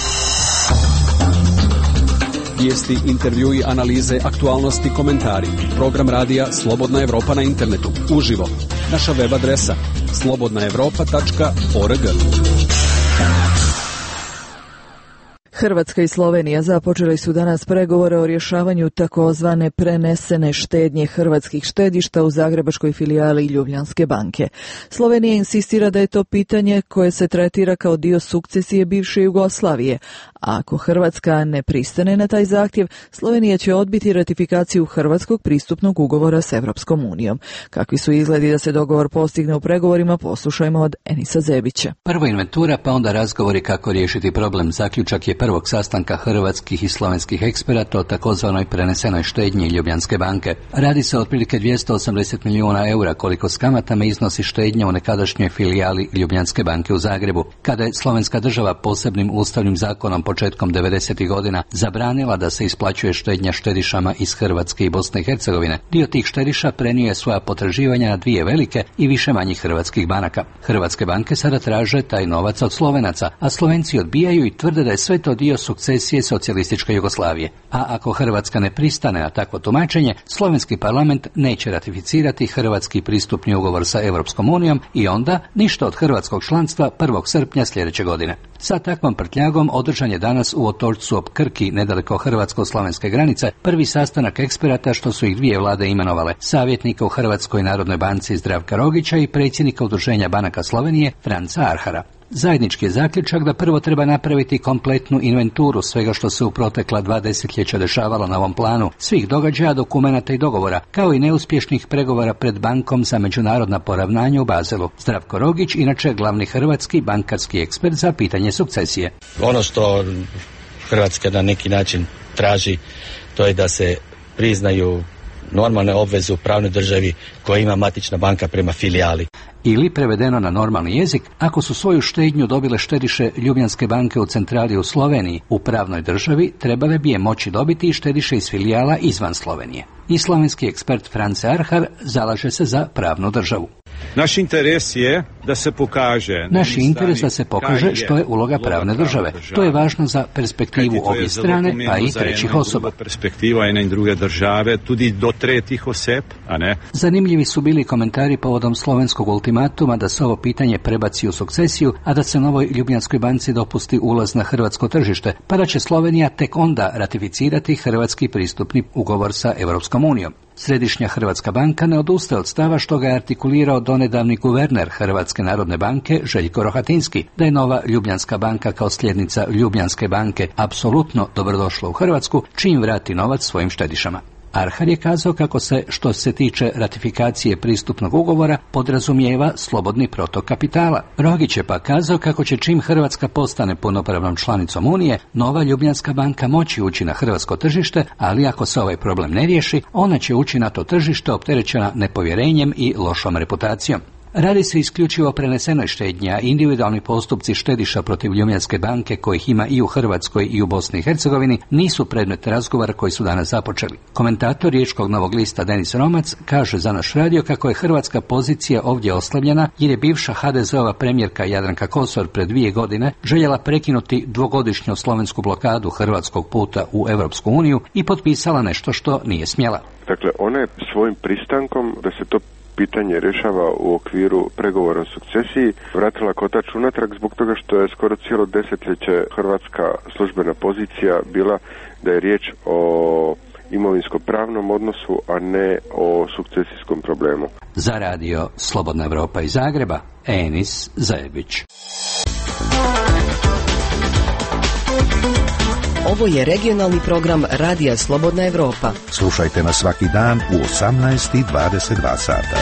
Vijesti, intervjui, analize, aktualnosti, komentari. Program Radija Slobodna Evropa na internetu. Uživo. Naša web adresa slobodna evropa tačka org. Hrvatska i Slovenija započeli su danas pregovore o rješavanju takozvane prenesene štednje hrvatskih štedišta u zagrebačkoj filijali Ljubljanske banke. Slovenija insistira da je to pitanje koje se tretira kao dio sukcesije bivše Jugoslavije, a ako Hrvatska ne pristane na taj zahtjev, Slovenija će odbiti ratifikaciju hrvatskog pristupnog ugovora s Evropskom unijom. Kakvi su izgledi da se dogovor postigne u pregovorima, poslušajmo od Enisa Zebića. Prvo inventura, pa onda razgovori kako riješiti problem. Zaključak je prvog sastanka hrvatskih i slovenskih eksperata o takozvanoj prenesenoj štednji Ljubljanske banke. Radi se o otprilike dvjesto osamdeset milijuna eura, koliko s kamatama iznosi štednja u nekadašnjoj filijali Ljubljanske banke u Zagrebu. Kada je slovenska država posebnim ustavnim zakonom početkom devedesetih godina zabranila da se isplaćuje štednja štedišama iz Hrvatske i Bosne i Hercegovine, dio tih štediša prenio je svoja potraživanja na dvije velike i više manjih hrvatskih banaka. Hrvatske banke sada traže taj novac od Slovenaca, a Slovenci odbijaju i tvrde da je sve to dio sukcesije socijalističke Jugoslavije. A ako Hrvatska ne pristane na takvo tumačenje, slovenski parlament neće ratificirati hrvatski pristupni ugovor sa Europskom unijom i onda ništa od hrvatskog članstva prvog srpnja sljedeće godine. Sa takvom prtljagom održan je danas u Otočcu ob Krki, nedaleko hrvatsko-slovenske granice, prvi sastanak eksperata što su ih dvije vlade imenovale, savjetnika u Hrvatskoj narodnoj banci Zdravka Rogića i predsjednika Udruženja banaka Slovenije Franca Arhara. Zajednički je zaključak da prvo treba napraviti kompletnu inventuru svega što se u protekla dva desetljeća dešavalo na ovom planu, svih događaja, dokumenata i dogovora, kao i neuspješnih pregovora pred bankom za međunarodna poravnanja u Bazelu. Zdravko Rogić, inače glavni hrvatski bankarski ekspert za pitanje sukcesije. Ono što Hrvatska na neki način traži, to je da se priznaju normalne obveze u pravnoj državi koja ima matična banka prema filijali. Ili, prevedeno na normalni jezik, ako su svoju štednju dobile štediše Ljubljanske banke u centrali u Sloveniji, u pravnoj državi trebale bi je moći dobiti i štediše iz filijala izvan Slovenije. I slovenski ekspert France Arhar zalaže se za pravnu državu. Naš interes je da se pokaže... Naš interes da se pokaže što je uloga pravne države. To je važno za perspektivu obje strane, pa i trećih osoba. Perspektiva jedne i druge države, tudi do tretjih oseb, a ne? Zanimljivi su bili komentari povodom slovenskog ultimatuma da se ovo pitanje prebaci u sukcesiju, a da se novoj Ljubljanskoj banci dopusti ulaz na hrvatsko tržište, pa da će Slovenija tek onda ratificirati hrvatski pristupni ugovor sa Europskom unijom. Središnja Hrvatska banka ne odustaje od stava što ga je artikulirao donedavni guverner Hrvatske narodne banke Željko Rohatinski, da je nova Ljubljanska banka kao sljednica Ljubljanske banke apsolutno dobrodošla u Hrvatsku čim vrati novac svojim štedišama. Arhar je kazao kako se, što se tiče ratifikacije pristupnog ugovora, podrazumijeva slobodni protok kapitala. Rogić je pa kazao kako će čim Hrvatska postane punopravnom članicom Unije, nova Ljubljanska banka moći ući na hrvatsko tržište, ali ako se ovaj problem ne riješi, ona će ući na to tržište opterećena nepovjerenjem i lošom reputacijom. Radi se isključivo o prenesenoj štednji, a individualni postupci štediša protiv Ljubljanske banke, kojih ima i u Hrvatskoj i u Bosni i Hercegovini, nisu predmet razgovora koji su danas započeli. Komentator Riječkog Novog lista Denis Romac kaže za naš radio kako je hrvatska pozicija ovdje oslabljena jer je bivša ha de ze ova premijerka Jadranka Kosor pred dvije godine željela prekinuti dvogodišnju slovensku blokadu hrvatskog puta u Europsku uniju i potpisala nešto što nije smjela. Dakle, ona je svojim pristankom da se to pitanje rješava u okviru pregovora o sukcesiji vratila kotač unatrag zbog toga što je skoro cijelo desetljeće hrvatska službena pozicija bila da je riječ o imovinsko-pravnom odnosu, a ne o sukcesijskom problemu. Za radio Slobodna Evropa iz Zagreba, Enis Zajebić. Ovo je regionalni program Radija Slobodna Evropa. Slušajte nas svaki dan u osamnaest i dvadeset dva sata.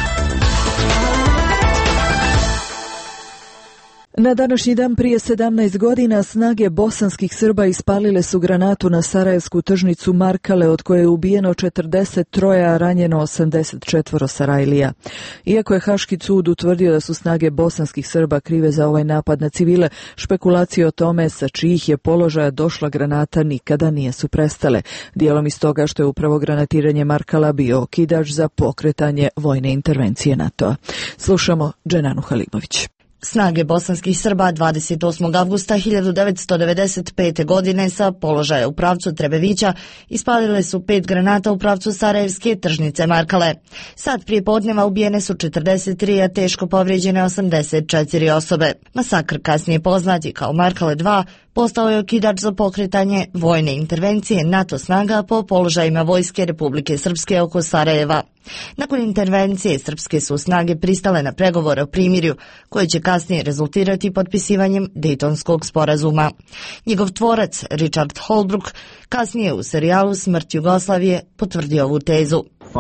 Na današnji dan prije sedamnaest godina snage bosanskih Srba ispalile su granatu na sarajevsku tržnicu Markale, od koje je ubijeno četrdeset tri, a ranjeno osamdeset četiri Sarajlija. Iako je Haški sud utvrdio da su snage bosanskih Srba krive za ovaj napad na civile, špekulacije o tome sa čijih je položaja došla granata nikada nije su prestale. Dijelom iz toga što je upravo granatiranje Markala bio okidač za pokretanje vojne intervencije NATO-a. Slušamo Dženanu Halimović. Snage bosanskih Srba dvadeset osmog avgusta hiljadu devetsto devedeset pete. godine sa položaja u pravcu Trebevića ispalile su pet granata u pravcu sarajevske tržnice Markale. Sad prije podneva ubijene su četrdeset tri, a teško povrijeđene osamdeset četiri osobe. Masakr, kasnije poznati kao Markale dva, postao je okidač za pokretanje vojne intervencije NATO snaga po položajima vojske Republike Srpske oko Sarajeva. Nakon intervencije, srpske su snage pristale na pregovore o primirju, koje će kasnije rezultirati potpisivanjem Dejtonskog sporazuma. Njegov tvorac, Richard Holbrooke, kasnije u serijalu Smrt Jugoslavije potvrdio ovu tezu.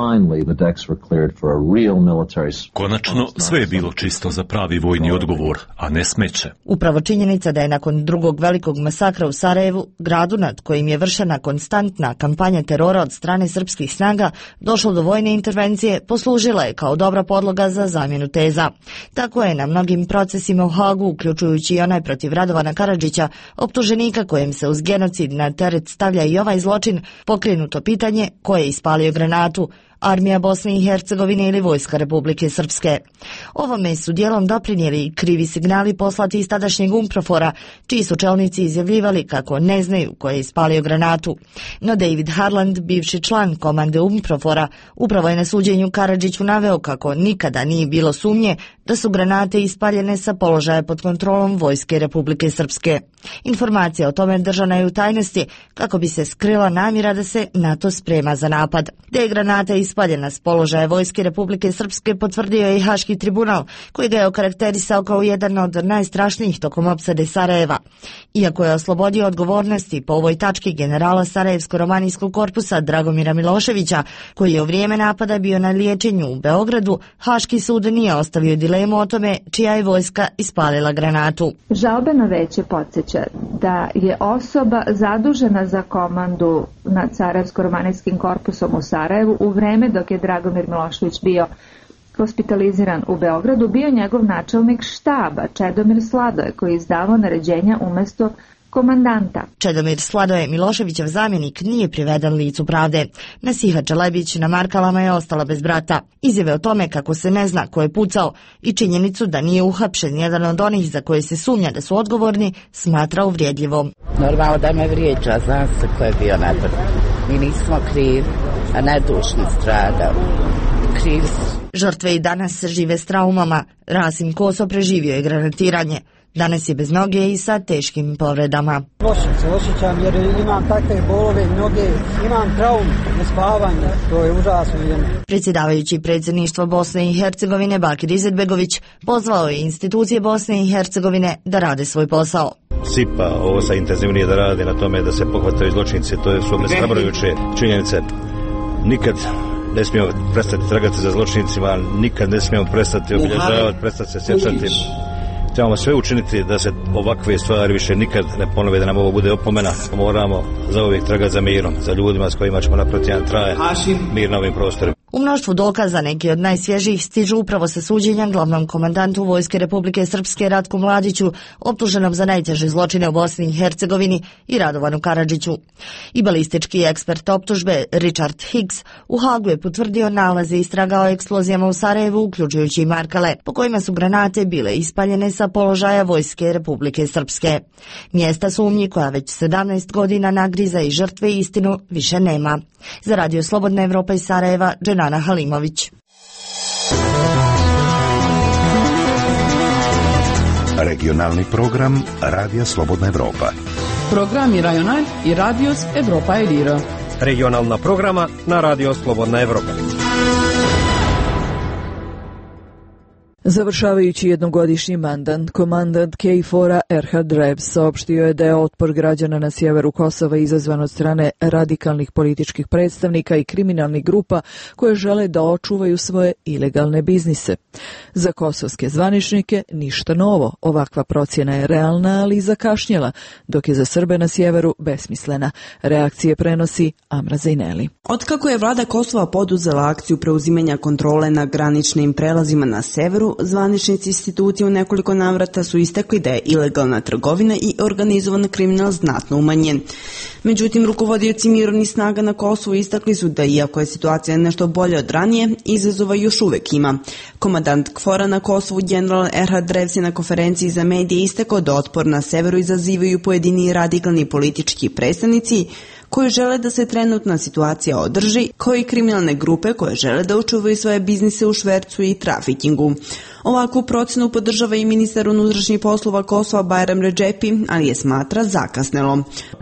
Konačno, sve je bilo čisto za pravi vojni odgovor, a ne smeće. Upravo činjenica da je nakon drugog velikog masakra u Sarajevu, gradu nad kojim je vršena konstantna kampanja terora od strane srpskih snaga, došlo do vojne intervencije, poslužila je kao dobra podloga za zamjenu teza. Tako je na mnogim procesima u Hagu, uključujući i onaj protiv Radovana Karadžića, optuženika kojem se uz genocid na teret stavlja i ovaj zločin, pokrenuto pitanje ko je ispalio granatu, armija Bosne i Hercegovine ili vojska Republike Srpske. Ovome su dijelom doprinijeli krivi signali poslati iz tadašnjeg Umprofora, čiji su čelnici izjavljivali kako ne znaju ko je ispalio granatu. No David Harland, bivši član komande Umprofora, upravo je na suđenju Karadžiću naveo kako nikada nije bilo sumnje da su granate ispaljene sa položaja pod kontrolom vojske Republike Srpske. Informacija o tome držana je u tajnosti kako bi se skrila namjera da se NATO sprema za napad. Da je granata ispaljena s položaja vojske Republike Srpske potvrdio je i Haški tribunal, koji ga je okarakterisao kao jedan od najstrašnijih tokom opsade Sarajeva. Iako je oslobodio odgovornosti po ovoj tački generala Sarajevsko-romanijskog korpusa Dragomira Miloševića, koji je u vrijeme napada bio na liječenju u Beogradu, Haški sud nije ostavio dilemu o tome čija je vojska ispalila granatu. Žalbeno veće podsjeća da je osoba zadužena za komandu nad Sarajevsko-romanijskim korpusom u Sarajevu u vreme vreme dok je Dragomir Milošević bio hospitaliziran u Beogradu, bio njegov načelnik štaba Čedomir Sladoje, koji je izdavao naređenja umesto komandanta. Čedomir Sladoje, Miloševićev zamjenik, nije priveden licu pravde. Nasiha Čelebić na Markalama je ostala bez brata. Izjave o tome kako se ne zna ko je pucao i činjenicu da nije uhapšen jedan od onih za koje se sumnja da su odgovorni, smatra uvrijedljivom. Normalno da me vrijeđa, zna se ko je bio napad. Mi nismo krivi, a nedušni stradali. Krivi su. Žrtve i danas žive s traumama. Rasim Koso preživio je granatiranje. Danas je bez noge i sa teškim povredama. Loše se osjećam jer imam takve bolove noge, imam traumu, nespavanje, to je užasno. Predsjedavajući predsjedništvo Bosne i Hercegovine Bakir Izetbegović pozvao je institucije Bosne i Hercegovine da rade svoj posao. Sipa ovo sa intenzivnije da radi na tome da se pohvataju zločinci, to su obeshrabrujuće činjenice. Nikad ne smijemo prestati tragati za zločincima, nikad ne smijemo prestati obilježavati, prestati se sjećati. Trebamo sve učiniti da se ovakve stvari više nikad ne ponove, da nam ovo bude opomena. Moramo zauvijek tragati za mirom, za ljudima s kojima ćemo napraviti jedan trajan mir na ovim prostorima. U mnoštvu dokaza, neki od najsvježijih stižu upravo sa suđenja glavnom komandantu Vojske Republike Srpske Ratku Mladiću, optuženom za najteže zločine u Bosni i Hercegovini, i Radovanu Karadžiću. I balistički ekspert optužbe Richard Higgs u Hagu je potvrdio nalaze istraga o eksplozijama u Sarajevu, uključujući i Markale, po kojima su granate bile ispaljene sa položaja Vojske Republike Srpske. Mjesta sumnji, koja već sedamnaest godina nagriza i žrtve, istinu više nema. Za Radio Slobodna Evropa iz Sarajeva, Dženana Halimović. Regionalni program Radija Slobodna Evropa. Programi Rajonal i Radios Evropa Edira. Regionalna programa na Radio Slobodna Evropa. Završavajući jednogodišnji mandat, komandant K F O R-a Erhard Rebs saopštio je da je otpor građana na sjeveru Kosova izazvan od strane radikalnih političkih predstavnika i kriminalnih grupa koje žele da očuvaju svoje ilegalne biznise. Za kosovske zvaničnike ništa novo, ovakva procjena je realna, ali i zakašnjela, dok je za Srbe na sjeveru besmislena. Reakcije prenosi Amra Zejneli. Otkako je vlada Kosova poduzela akciju preuzimanja kontrole na graničnim prelazima na severu, zvaničnici institucije u nekoliko navrata su istakli da je ilegalna trgovina i organizovan kriminal znatno umanjen. Međutim, rukovodioci mirovnih snaga na Kosovu istakli su da, iako je situacija nešto bolja od ranije, izazova još uvek ima. Komandant K F O R-a na Kosovu, general Erhard Rebs, je na konferenciji za medije istakao da otpor na severu izazivaju pojedini radikalni politički predstavnici koji žele da se trenutna situacija održi, kao i kriminalne grupe koje žele da očuvaju svoje biznise u švercu i trafikingu. Ovakvu procenu podržava i ministar unutrašnjih poslova Kosova Bajram Redžepi, ali je smatra zakasnelo.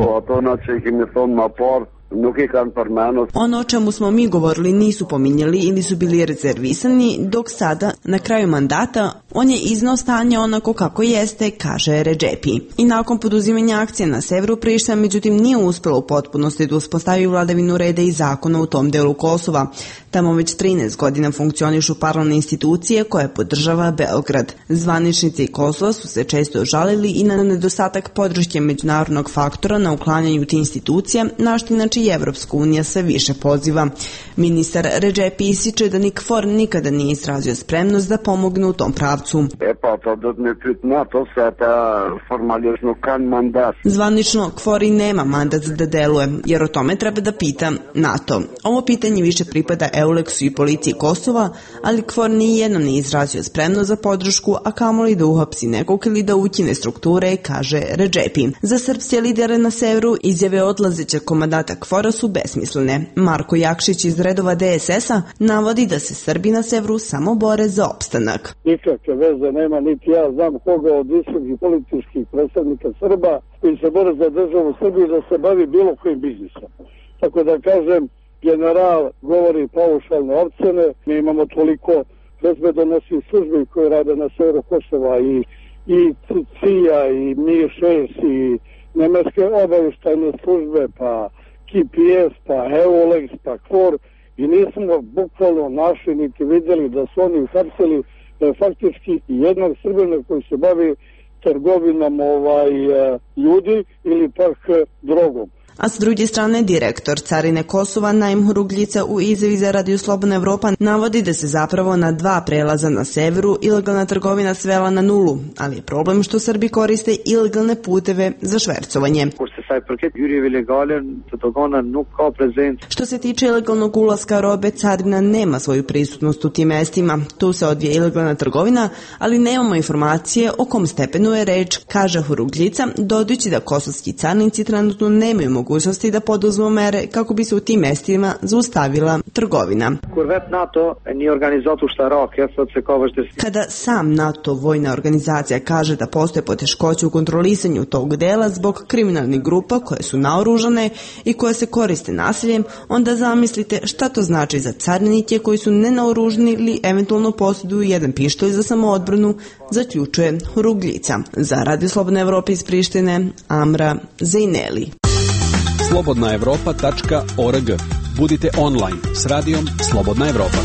Ono o čemu smo mi govorili nisu pominjali ili su bili rezervisani, dok sada, na kraju mandata, on je iznao stanje onako kako jeste, kaže Redžepi. I nakon poduzimanja akcije na severu, Priština međutim nije uspjela u potpunosti da uspostavi vladavinu reda i zakona u tom delu Kosova. Tamo već trinaest godina funkcionišu paralelne institucije koje podržava Beograd. Zvaničnici Kosova su se često žalili i na nedostatak podrške međunarodnog faktora na uklanjanju tih institucija, na što inače i Evropska unija sve više poziva. Ministar Redžepi ističe da ni K F O R nikada nije izrazio spremnost da pomogne u tom pravcu. Zvanično K F O R i nema mandat da deluje, jer o tome treba da pita NATO. Ovo pitanje više pripada Euleksu i policiji Kosova, ali K F O R nijednom nije izrazio spremnost za podršku, a kamoli da uhapsi nekog ili da ukine strukture, kaže Redžepi. Za srpske lidere na severu izjave odlazećeg komandata K F O R-a su besmislene. Marko Jakšić iz redova D S S-a navodi da se Srbi na severu samo bore za opstanak. Nikakve veze nema, niti ja znam koga od visokih političkih predstavnika Srba koji se bore za državu Srbije da se bavi bilo kojim biznisom. Tako da kažem, general govori paušalne ocjene, mi imamo toliko bezbedonosnih službi koje rade na severu Kosova i, i C I A i M I šest i nemačke obavještajne službe, pa K P S, pa Eulex, pa K F O R, i nismo bukvalno našli niti vidjeli da su oni uhapsili faktički jednog Srbina koji se bavi trgovinom ovaj, ljudi ili pak drogom. A s druge strane, direktor Carine Kosova Naim Hurugljica u izjavi za Radio Slobodna Evropa navodi da se zapravo na dva prelaza na severu ilegalna trgovina svela na nulu, ali je problem što Srbi koriste ilegalne puteve za švercovanje. Što se tiče ilegalnog ulaska robe, carina nema svoju prisutnost u tim mestima. Tu se odvija ilegalna trgovina, ali nemamo informacije o kom stepenu je reč, kaže Hurugljica, dodajući da kosovski carinici trenutno nemaju mogućnosti da poduzmu mere kako bi se u tim mestima zaustavila trgovina. Kada sam NATO vojna organizacija kaže da postoje poteškoće u kontrolisanju tog dela zbog kriminalnih grupa koje su naoružane i koje se koriste nasiljem, onda zamislite šta to znači za carinike koji su nenaoružani ili eventualno posjeduju jedan pištolj za samoodbranu, zaključuje Hurugljica. Za Radio Slobodna Evropa iz Prištine, Amra Zejneli. slobodna evropa tačka org. Budite online s radijom Slobodna Evropa.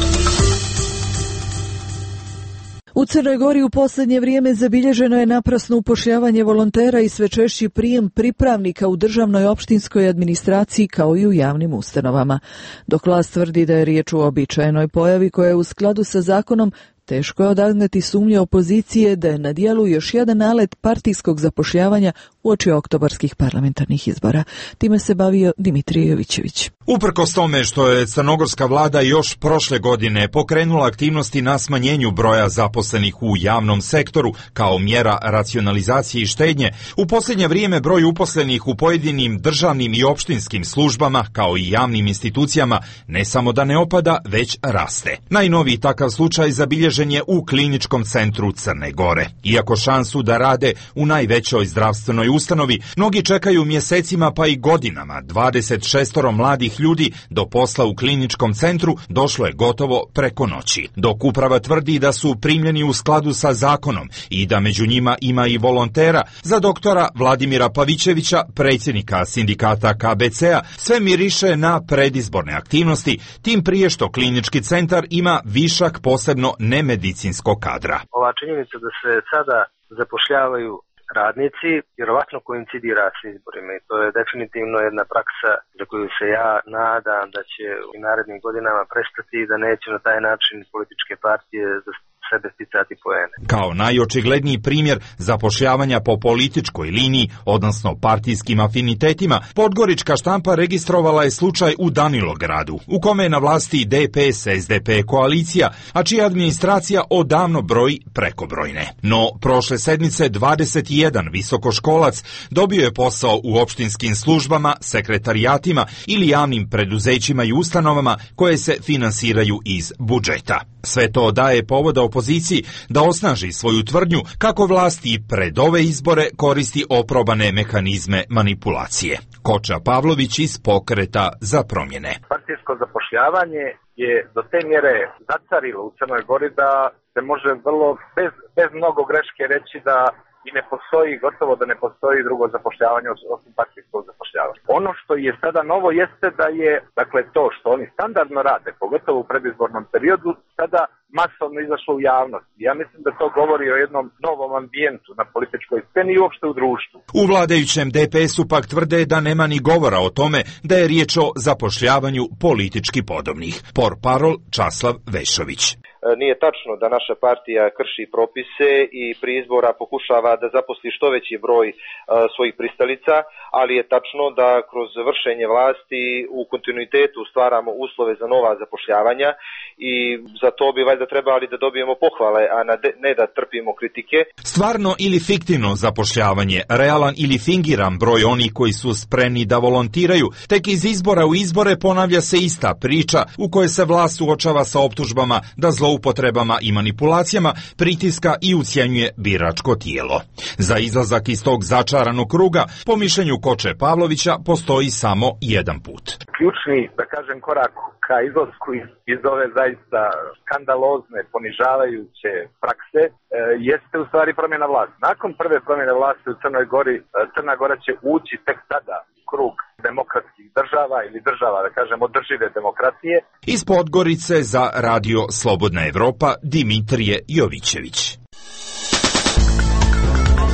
U Crnoj Gori u posljednje vrijeme zabilježeno je naprasno upošljavanje volontera i sve češći prijem pripravnika u državnoj opštinskoj administraciji kao i u javnim ustanovama. Dok vlast tvrdi da je riječ o uobičajenoj pojavi koja je u skladu sa zakonom, teško je odagnati sumnje opozicije da je na dijelu još jedan nalet partijskog zapošljavanja uoči oktobarskih parlamentarnih izbora. Time se bavio Dimitrije Jovićević. Uprkos tome što je crnogorska vlada još prošle godine pokrenula aktivnosti na smanjenju broja zaposlenih u javnom sektoru kao mjera racionalizacije i štednje, u posljednje vrijeme broj uposlenih u pojedinim državnim i opštinskim službama kao i javnim institucijama ne samo da ne opada, već raste. Najnoviji takav slučaj zabilježen je u Kliničkom centru Crne Gore. Iako šansu da rade u najvećoj zdravstvenoj ustanovi, mnogi čekaju mjesecima pa i godinama. dvadeset šest mladih ljudi do posla u Kliničkom centru došlo je gotovo preko noći. Dok uprava tvrdi da su primljeni u skladu sa zakonom i da među njima ima i volontera, za doktora Vladimira Pavićevića, predsjednika sindikata K B C-a, sve miriše na predizborne aktivnosti, tim prije što Klinički centar ima višak posebno nemedicinskog kadra. Ova činjenica da se sada zapošljavaju radnici vjerovatno koincidira s izborima i to je definitivno jedna praksa za koju se ja nadam da će u narednim godinama prestati i da neće na taj način političke partije za sebe sticati poene. Kao najočigledniji primjer zapošljavanja po političkoj liniji, odnosno partijskim afinitetima, Podgorička štampa registrovala je slučaj u Danilogradu, u kome je na vlasti D P S S D P koalicija, a čija administracija odavno broji prekobrojne. No, prošle sedmice dvadeset jedan visokoškolac dobio je posao u opštinskim službama, sekretarijatima ili javnim preduzećima i ustanovama koje se finansiraju iz budžeta. Sve to daje povoda opoziciji da osnaži svoju tvrdnju kako vlasti pred ove izbore koristi oprobane mehanizme manipulacije. Koča Pavlović iz Pokreta za promjene. Partijsko zapošljavanje je do te mjere zacarilo u Crnoj Gori da se može vrlo bez, bez mnogo greške reći da i ne postoji, gotovo da ne postoji drugo zapošljavanje osim partijskog zapošljavanja. Ono što je sada novo jeste da je, dakle, to što oni standardno rade, pogotovo u predizbornom periodu, sada masovno izašlo u javnost. Ja mislim da to govori o jednom novom ambijentu na političkoj sceni i uopšte u društvu. U vladajućem D P S-u pak tvrde da nema ni govora o tome da je riječ o zapošljavanju politički podobnih. Portparol Časlav Vešović. Nije tačno da naša partija krši propise i pri izbora pokušava da zaposli što veći broj uh, svojih pristalica, ali je tačno da kroz vršenje vlasti u kontinuitetu stvaramo uslove za nova zapošljavanja i za to bi valjda trebali da dobijemo pohvale, a ne da trpimo kritike. Stvarno ili fiktivno zapošljavanje, realan ili fingiran broj onih koji su spremni da volontiraju, tek iz izbora u izbore ponavlja se ista priča u kojoj se vlast suočava sa optužbama da zloupotrebama i manipulacijama pritiska i ucjenjuje biračko tijelo. Za izlazak iz tog začaranog kruga, po mišljenju Koče Pavlovića, postoji samo jedan put. Ključni, da kažem, korak ka izlasku iz, iz ove zaista skandalozne, ponižavajuće prakse e, jeste u stvari promjena vlasti. Nakon prve promjene vlasti u Crnoj Gori, Crna Gora će ući tek tada krug demokratskih država ili država, da kažem, održive demokracije. Iz Podgorice za Radio Slobodna Evropa, Dimitrije Jovićević.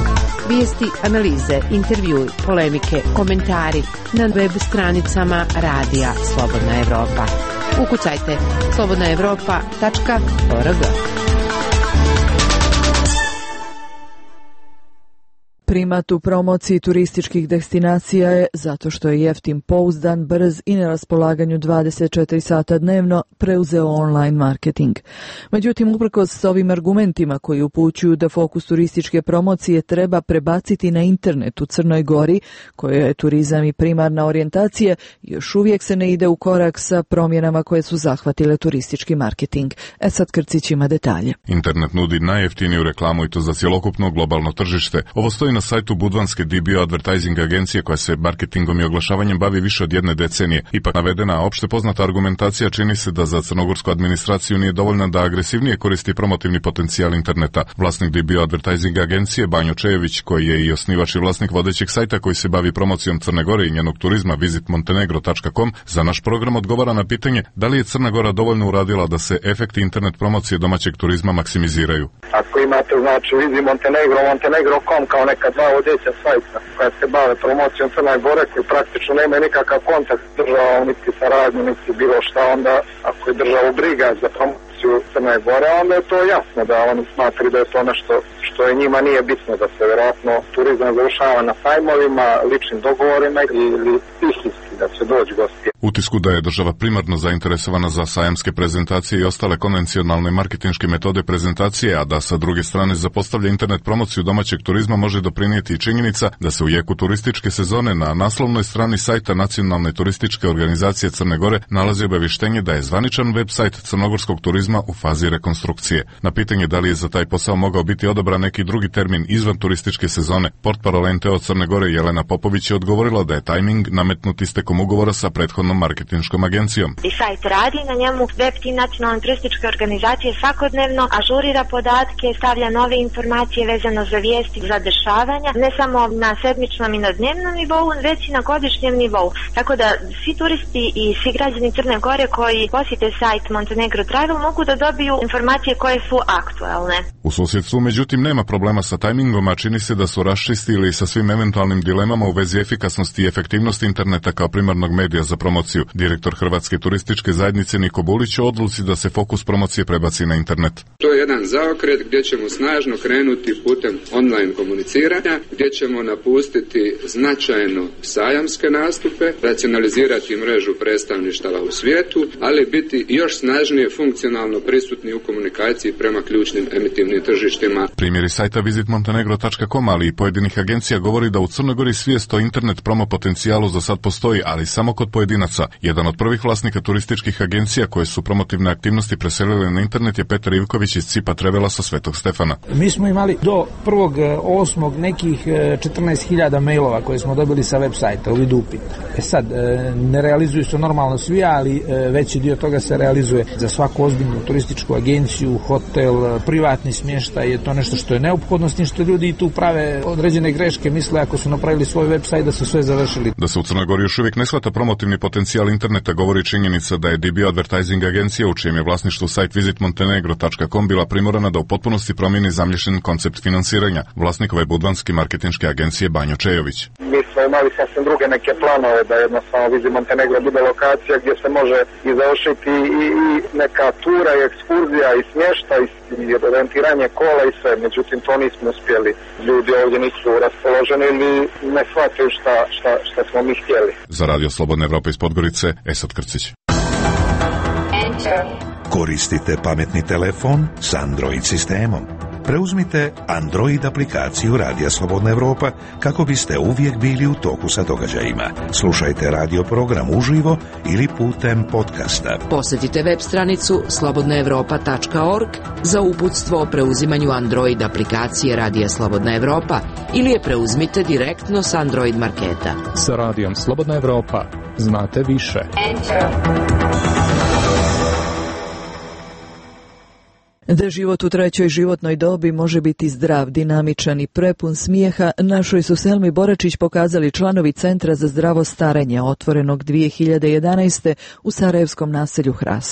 Vijesti, analize, intervjui, polemike, komentari na web stranicama Radija Slobodna Evropa. Ukucajte slobodna evropa tačka org. Primat u promociji turističkih destinacija je, zato što je jeftin, pouzdan, brz i na raspolaganju dvadeset četiri sata dnevno, preuzeo online marketing. Međutim, uprkos ovim argumentima koji upućuju da fokus turističke promocije treba prebaciti na internet u Crnoj Gori, kojoj je turizam i primarna orijentacija, još uvijek se ne ide u korak sa promjenama koje su zahvatile turistički marketing. Esad Krcić ima detalje. Internet nudi najjeftiniju reklamu i to za cjelokupno globalno tržište. Ovo stoji na sajtu budvanske D B O Advertising agencije koja se marketingom i oglašavanjem bavi više od jedne decenije. Ipak navedena opšte poznata argumentacija čini se da za crnogorsku administraciju nije dovoljna da agresivnije koristi promotivni potencijal interneta. Vlasnik D B O Advertising agencije Banjo Čejević, koji je i osnivač i vlasnik vodećeg sajta koji se bavi promocijom Crne Gore i njenog turizma visit montenegro tačka com, za naš program odgovara na pitanje da li je Crna Gora dovoljno uradila da se efekti internet promocije domaćeg turizma maksimiziraju. Ako imate znači visit montenegro montenegro tačka com kao neka dva vodeća sajta koja se bave promocijom Crne Gore, koji praktično nema nikakav kontakt s državom, niti saradnju, niti bilo šta, onda ako je država briga za promociju Crne Gore, onda je to jasno da oni smatri da je to nešto što je njima nije bitno, da se vjerojatno turizam završava na sajmovima, ličnim dogovorima ili stihijski, da će doći gosti. Utisku da je država primarno zainteresovana za sajamske prezentacije i ostale konvencionalne marketinške metode prezentacije, a da sa druge strane zapostavlja internet promociju domaćeg turizma, može doprinijeti i činjenica da se u jeku turističke sezone na naslovnoj strani sajta Nacionalne turističke organizacije Crne Gore nalazi obavještenje da je zvaničan web sajt crnogorskog turizma u fazi rekonstrukcije. Na pitanje da li je za taj posao mogao biti odabran neki drugi termin izvan turističke sezone, portparol N T O Crne Gore Jelena Popović je odgovorila da je tajming nametnut istekom ugovora sa prethodnom marketinškom agencijom. I sajt radi, na njemu web tim Nacionalne turističke organizacije svakodnevno ažurira podatke, stavlja nove informacije vezano za vijesti, za dešavanja, ne samo na sedmičnom i na dnevnom nivou, već i na godišnjem nivou. Tako da svi turisti i svi građani Crne Gore koji posjete sajt Montenegro Travel mogu da dobiju informacije koje su aktualne. U susjedstvu međutim nema problema sa tajmingom, a čini se da su raščistili sa svim eventualnim dilemama u vezi efikasnosti i efektivnosti interneta kao primarnog medija za promociju. Direktor Hrvatske turističke zajednice Niko Bulić o odluci da se fokus promocije prebaci na internet. To je jedan zaokret gdje ćemo snažno krenuti putem online komuniciranja, gdje ćemo napustiti značajno sajamske nastupe, racionalizirati mrežu predstavništava u svijetu, ali biti još snažnije funkcionalno prisutni u komunikaciji prema ključnim emitivnim tržištima. Primjeri sajta visit montenegro tačka com, ali i pojedinih agencija govori da u Crnoj Gori svijest o internet promo potencijalu za sad postoji, ali samo kod pojedinaca. Jedan od prvih vlasnika turističkih agencija koje su promotivne aktivnosti preselile na internet je Petar Ivković iz Cipa Trevela sa Svetog Stefana. Mi smo imali do prvog osmog nekih četrnaest hiljada mailova koje smo dobili sa web sajta u vidu upita. E sad, ne realizuju se normalno svi, ali veći dio toga se realizuje za svaku ozbiljnu turističku agenciju, hotel, privatni smještaj, je to nešto što je neophodno, s tim što ljudi tu prave određene greške, misle ako su napravili svoj web sajt da su sve završili. Da se u Crnoj Gori još uvijek ne shvata promotivni potencijal interneta govori činjenica da je D B O Advertising agencija, u čijem je vlasništvu sajt visit montenegro tačka com, bila primorana da u potpunosti promijeni zamješten koncept finansiranja. Vlasnikove budvanske marketinške agencije Banjo Čejović. Mi smo imali sasvim druge neke planove da jednostavno Visit Montenegro bude lokacija gdje se može i završiti i, i neka tura i ekskurzija i smještaj i rentiranje kola i sve. Međutim, to nismo uspjeli. Ljudi ovdje nisu raspoloženi ili ne shvataju šta, šta, šta smo mi htjeli. Za Radio Slobodna Evropa iz Podgorice, Esad Krcić. Koristite pametni telefon s Android sistemom. Preuzmite Android aplikaciju Radija Slobodna Evropa kako biste uvijek bili u toku sa događajima. Slušajte radio program uživo ili putem podcasta. Posjetite web stranicu slobodna evropa tačka org za uputstvo o preuzimanju Android aplikacije Radija Slobodna Evropa ili je preuzmite direktno s Android marketa. Sa Radijom Slobodna Evropa znate više. Da život u trećoj životnoj dobi može biti zdrav, dinamičan i prepun smijeha, našoj su Selmi Boračić pokazali članovi Centra za zdravo starenje, otvorenog dvije hiljade jedanaeste. u sarajevskom naselju Hrasno.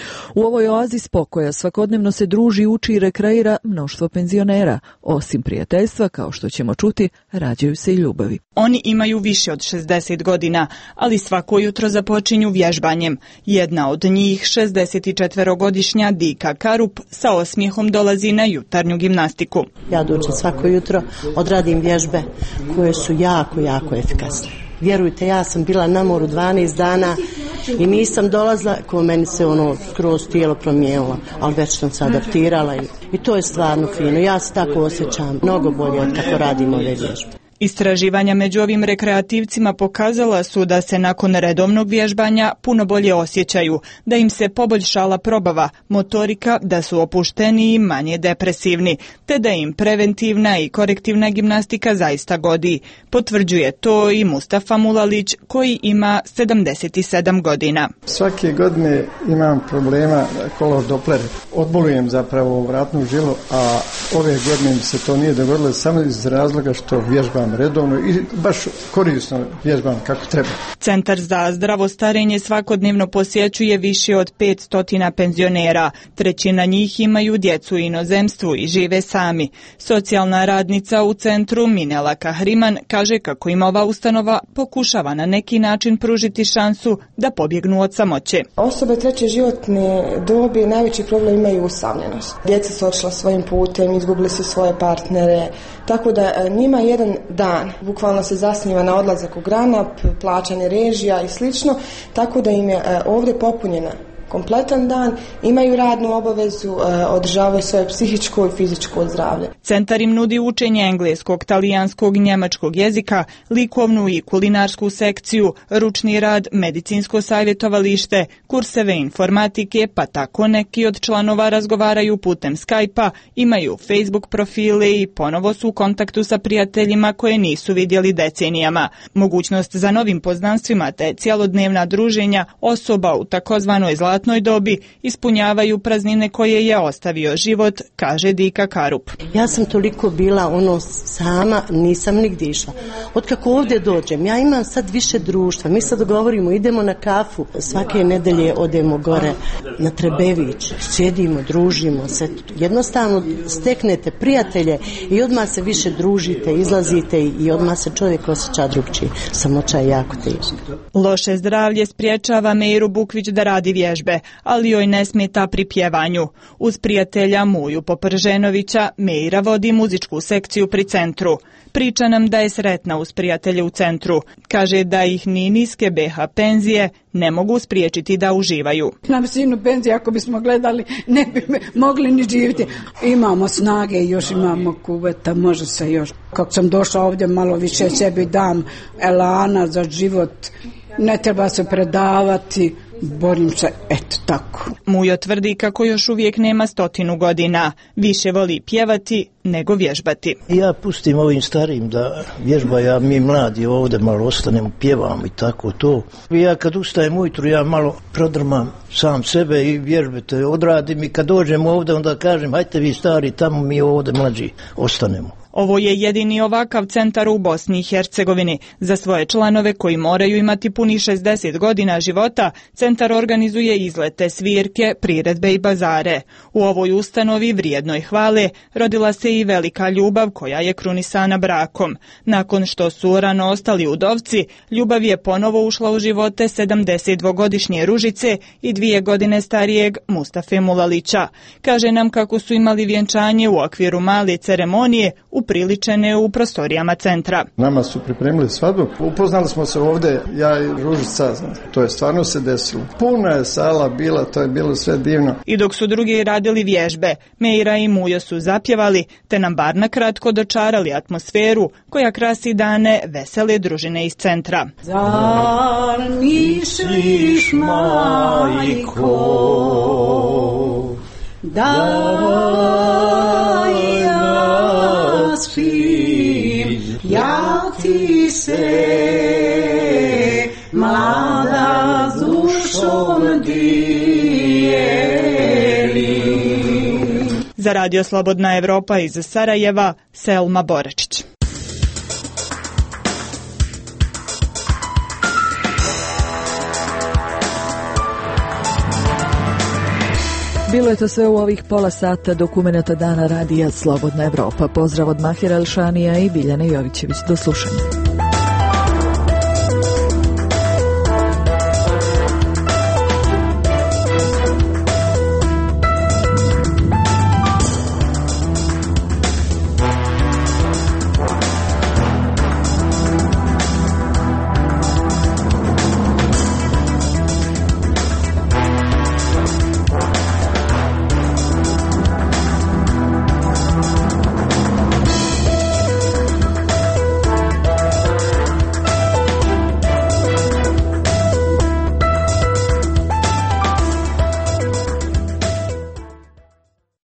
U ovoj oazi spokoja svakodnevno se druži, uči i rekreira mnoštvo penzionera. Osim prijateljstva, kao što ćemo čuti, rađaju se i ljubavi. Oni imaju više od šezdeset godina, ali svako jutro započinju vježbanjem. Jedna od njih, šezdesetčetvorogodišnja Dika Karup, sa osmijehom dolazi na jutarnju gimnastiku. Ja dođem svako jutro, odradim vježbe koje su jako, jako efikasne. Vjerujte, ja sam bila na moru dvanaest dana i nisam dolazila, ko meni se ono skroz tijelo promijenilo, ali već sam se adaptirala i, i to je stvarno fino. Ja se tako osjećam mnogo bolje od kako radim ove vježbe. Istraživanja među ovim rekreativcima pokazala su da se nakon redovnog vježbanja puno bolje osjećaju, da im se poboljšala probava, motorika, da su opušteniji i manje depresivni, te da im preventivna i korektivna gimnastika zaista godi. Potvrđuje to i Mustafa Mulalić, koji ima sedamdeset sedam godina. Svake godine imam problema kolor doplere. Odbolujem zapravo vratnu žilu, a ove godine mi se to nije dogodilo samo iz razloga što vježbam redovno i baš korisno vježbam kako treba. Centar za zdravo starenje svakodnevno posjećuje više od petsto penzionera. Trećina njih imaju djecu u inozemstvu i žive sami. Socijalna radnica u centru Minela Kahriman kaže kako im ova ustanova pokušava na neki način pružiti šansu da pobjegnu od samoće. Osobe treće životne dobi najveći problem imaju usamljenost. Djeca su otišla svojim putem, izgubili su svoje partnere, tako da njima jedan dan bukvalno se zasniva na odlazak u Granap, plaćanje režija i slično, tako da im je ovdje popunjena kompletan dan, imaju radnu obavezu, održavaju svoje psihičko i fizičko zdravlje. Centar im nudi učenje engleskog, talijanskog, njemačkog jezika, likovnu i kulinarsku sekciju, ručni rad, medicinsko savjetovalište, kurseve informatike, pa tako neki od članova razgovaraju putem Skype-a, imaju Facebook profile i ponovo su u kontaktu sa prijateljima koje nisu vidjeli decenijama. Mogućnost za novim poznanstvima te cjelodnevna druženja osoba u takozvanoj zlatnoj dobi ispunjavaju praznine koje je ostavio život, kaže Dika Karup. Ja sam toliko bila ono sama, nisam nigdje išla. Otkako ovdje dođem, ja imam sad više društva. Mi sad govorimo, idemo na kafu. Svake nedelje odemo gore na Trebević, sjedimo, družimo se. Jednostavno steknete prijatelje i odmah se više družite, izlazite i odmah se čovjek osjeća drugčije. Samoća je jako teška. Loše zdravlje spriječava Meiru Bukvić da radi vježbe, ali joj ne smeta pri pjevanju. Uz prijatelja Muju Poprženovića, Meira vodi muzičku sekciju pri centru. Priča nam da je sretna uz prijatelje u centru. Kaže da ih ni niske B H penzije ne mogu spriječiti da uživaju. Na visinu penzije, ako bismo gledali, ne bi mogli ni živjeti. Imamo snage, još imamo kuveta, može se još. Kako sam došla ovdje, malo više sebi dam elana za život. Ne treba se predavati. Borim se, eto tako. Mujo tvrdi kako još uvijek nema stotinu godina. Više voli pjevati nego vježbati. Ja pustim ovim starijim da vježbaju, ja mi mladi ovdje malo ostanemo, pjevamo i tako to. I ja kad ustajem ujutru, ja malo prodrmam sam sebe i vježbete odradim i kad dođem ovdje onda kažem hajte vi stari, tamo mi ovdje mlađi ostanemo. Ovo je jedini ovakav centar u Bosni i Hercegovini. Za svoje članove koji moraju imati puni šezdeset godina života, centar organizuje izlete, svirke, priredbe i bazare. U ovoj ustanovi vrijednoj hvale rodila se i velika ljubav koja je krunisana brakom. Nakon što su rano ostali udovci, ljubav je ponovo ušla u živote sedamdesetdvogodišnje Ružice i dvije godine starijeg Mustafe Mulalića. Kaže nam kako su imali vjenčanje u okviru male ceremonije upriličene u prostorijama centra. Nama su pripremili svadbu, upoznali smo se ovdje, ja i Ružica, to je stvarno se desilo. Puna je sala bila, to je bilo sve divno. I dok su drugi radili vježbe, Meira i Mujo su zapjevali, te nam bar na kratko dočarali atmosferu koja krasi dane vesele družine iz centra. Zar misliš, majko, da ja spim, ja ti se mlada dušom dijelim. Za Radio Slobodna Evropa iz Sarajeva, Selma Boračić. Bilo je to sve u ovih pola sata dokumenata dana radija Slobodna Evropa. Pozdrav od Mahira Elšanija i Biljane Jovićević. Do slušanja.